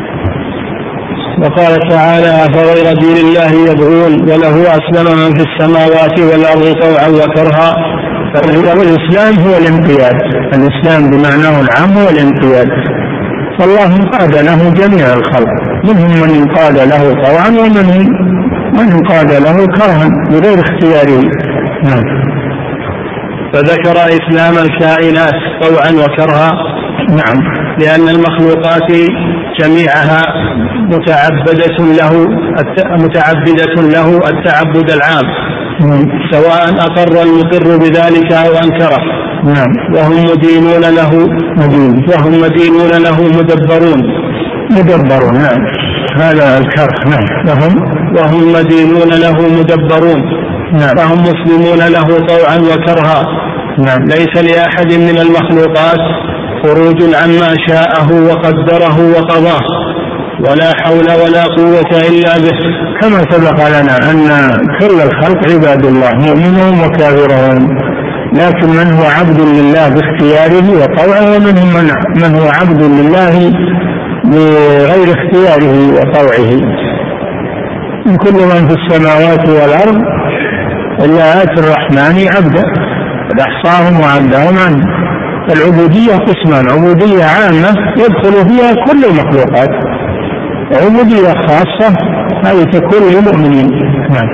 وقال تعالى أفغير دين الله يبغون وله أسلم من في السماوات والأرض طوعا وكرها. فالإسلام هو الانقياد، الإسلام بمعناه العام هو الانقياد، فالله انقاد له جميع الخلق، منهم من انقاد له طوعا ومنهم من انقاد له كرها بغير اختياره. نعم. فذكر إسلام الكائنات طوعا وكرها. نعم. لأن المخلوقات جميعها متعبدة له متعبدة له التعبد العام، سواء أقر المقر بذلك أو أنكره. نعم. وهم مدينون له وهم مدينون له مدبرون مدبرون. نعم. هذا الكره. نعم. وهم وهم مدينون له مدبرون. نعم. فهم مسلمون له طوعا وكرها. نعم. ليس لأحد من المخلوقات خروج عما شاءه وقدره وقضاه، ولا حول ولا قوة إلا به. كما سبق لنا أن كل الخلق عباد الله مؤمنون وكافرون، لكن من هو عبد لله باختياره وطوعه، ومنهم من, من هو عبد لله بغير اختياره وطوعه. من كل من في السماوات والأرض إلا آتي الرحمن عبدا قد أحصاهم وعدهم عنه. العبودية قسمان: عبودية عامة يدخل فيها كل المخلوقات، عبودية خاصة هذه تكون للمؤمنين. نعم.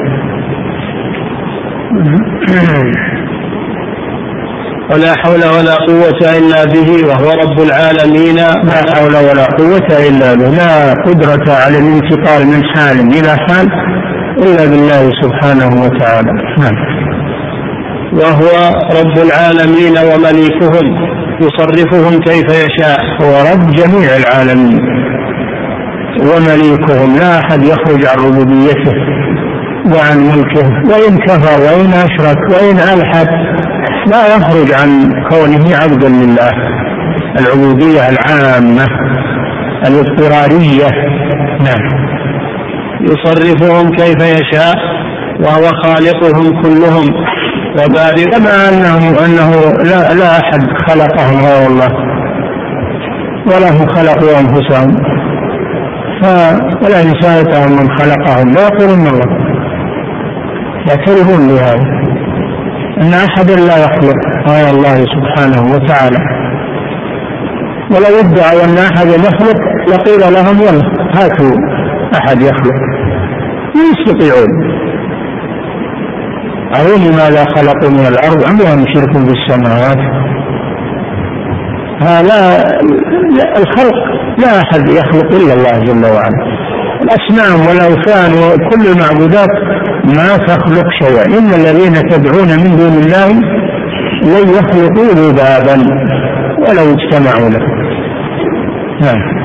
ولا حول ولا قوة إلا به وهو رب العالمين. لا حول ولا قوة إلا به، لا قدرة على الانتقال من حال إلى حال إلا بالله سبحانه وتعالى. نعم. وهو رب العالمين ومليكهم يصرفهم كيف يشاء. هو رب جميع العالمين ومليكهم، لا أحد يخرج عن ربوبيته وعن ملكه، وإن كفر وإن أشرك وإن ألحد لا يخرج عن كونه عبدا لله. العبودية العامة الاضطرارية. نعم. يصرفهم كيف يشاء وهو خالقهم كلهم وبارئ. كما أنه, أنه لا, لا أحد خلقهم غير الله ولا هم خلقوا أنفسهم، فلا نساءتهم من خلقهم لا يقولون الله، يعترفون بهذا أن أحد لا يخلق غير الله سبحانه وتعالى. ولو ادعوا أن أحد يخلق لقيل لهم يلا هاتوا أحد يخلق، لا يستطيعون. أروني ماذا خلقوا من الأرض أم لهم شرك في السماوات. هذا الخلق لا أحد يخلق إلا الله جل وعلا. الأصنام والأوثان وكل المعبودات ما تخلق شيئا. إن الذين تدعون من دون الله لن يخلقوا ذبابا ولو اجتمعوا له. نعم.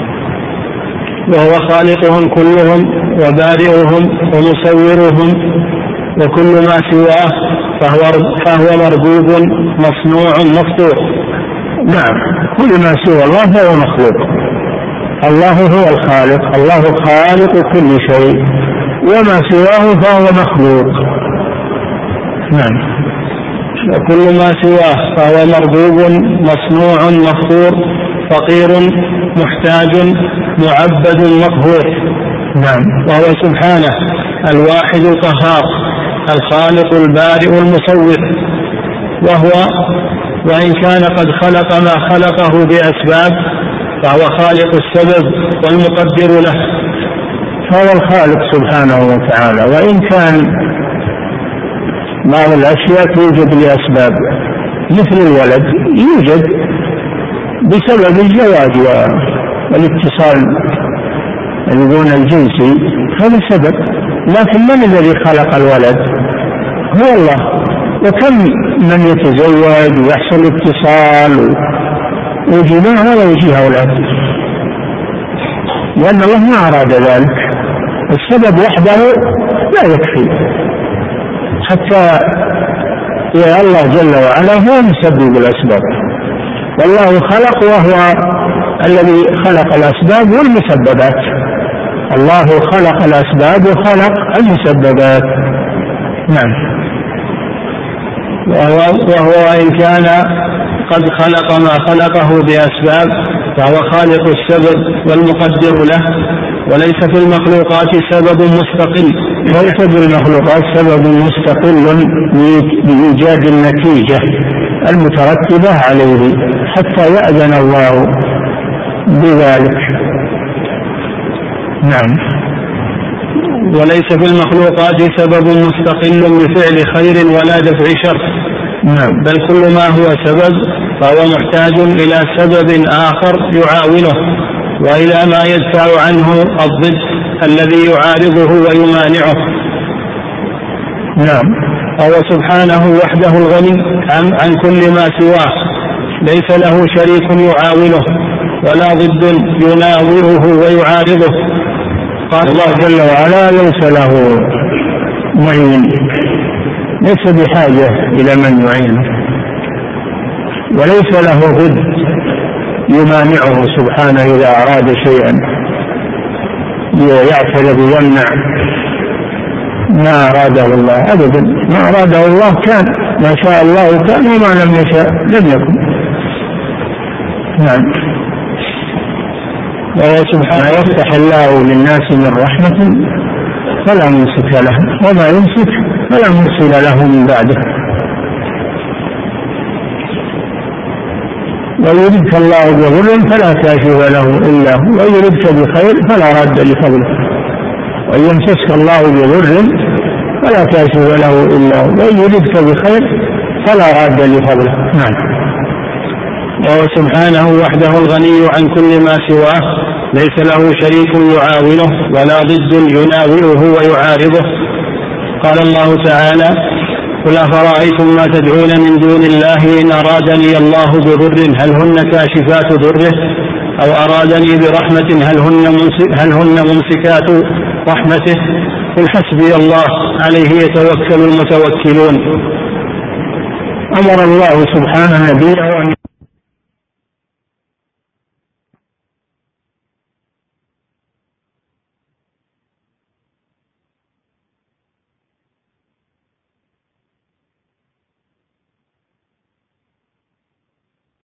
وهو خالقهم كلهم وبارئهم ومصورهم، وكل ما سواه فهو, فهو مربوب مصنوع مفطور. نعم، كل ما سوى الله فهو مخلوق. الله هو الخالق، الله خالق كل شيء، وما سواه فهو مخلوق. نعم. وكل ما سواه فهو مربوب مصنوع مفطور، فقير محتاج معبد مقهور. نعم. وهو سبحانه الواحد القهار الخالق البارئ المصور. وهو وإن كان قد خلق ما خلقه بأسباب فهو خالق السبب والمقدر له. فهو الخالق سبحانه وتعالى، وإن كان بعض الأشياء توجد لأسباب، مثل الولد يوجد بسبب الزواج والاتصال البون الجنسي، هذا سبب، لكن من الذي خلق الولد؟ هو الله. وكم من يتزوج ويحصل اتصال وجماع ولا يجي أولاد، لأن الله ما أراد ذلك. السبب وحده لا يكفي، حتى يا الله جل وعلا هو مسبب الأسباب، والله خلق وهو الذي خلق الأسباب والمسببات. الله خلق الأسباب وخلق المسببات. نعم. وهو, وهو وإن كان قد خلق ما خلقه بأسباب فهو خالق السبب والمقدر له، وليس في المخلوقات سبب مستقل. ليس في المخلوقات سبب مستقل بإيجاد النتيجة المترتبة عليه حتى يأذن الله بذلك. نعم. وليس في المخلوقات سبب مستقل بفعل خير ولا دفع شر. نعم. بل كل ما هو سبب فهو محتاج إلى سبب آخر يعاونه، وإلى ما يدفع عنه الضد الذي يعارضه ويمانعه. نعم. فهو سبحانه وحده الغني عن, عن كل ما سواه، ليس له شريك يعاونه ولا ضد يناوره ويعارضه. قال الله جل وعلا ليس له معين، ليس بحاجة إلى من يعينه، وليس له ضد يمانعه سبحانه إذا أراد شيئا يعترض ويمنع ما أراده الله أبدا. ما أراده الله كان، ما شاء الله كان، وما لم يشاء لم يكن. نعم. وهو سبحانه يفتح الله للناس من رحمة فلا ممسك له، وما يمسك فلا مرسل له من بعده. ويردك الله بضر فلا كاشف له إلا هو، ويردك بخير فلا راد لفضله، وإن يمسسك الله بضر فلا كاشف له إلا هو، وإن يردك بخير فلا راد لفضله. نعم. وهو سبحانه وحده الغني عن كل ما سواه، ليس له شريك يعاونه ولا ضد يناوله ويعارضه. قال الله تعالى: قل أفرأيتم ما تدعون من دون الله إن أرادني الله بضر هل هن كاشفات ضره أو أرادني برحمة هل هن, هل هن ممسكات رحمته قل حسبي الله عليه يتوكل المتوكلون. أمر الله سبحانه نبيه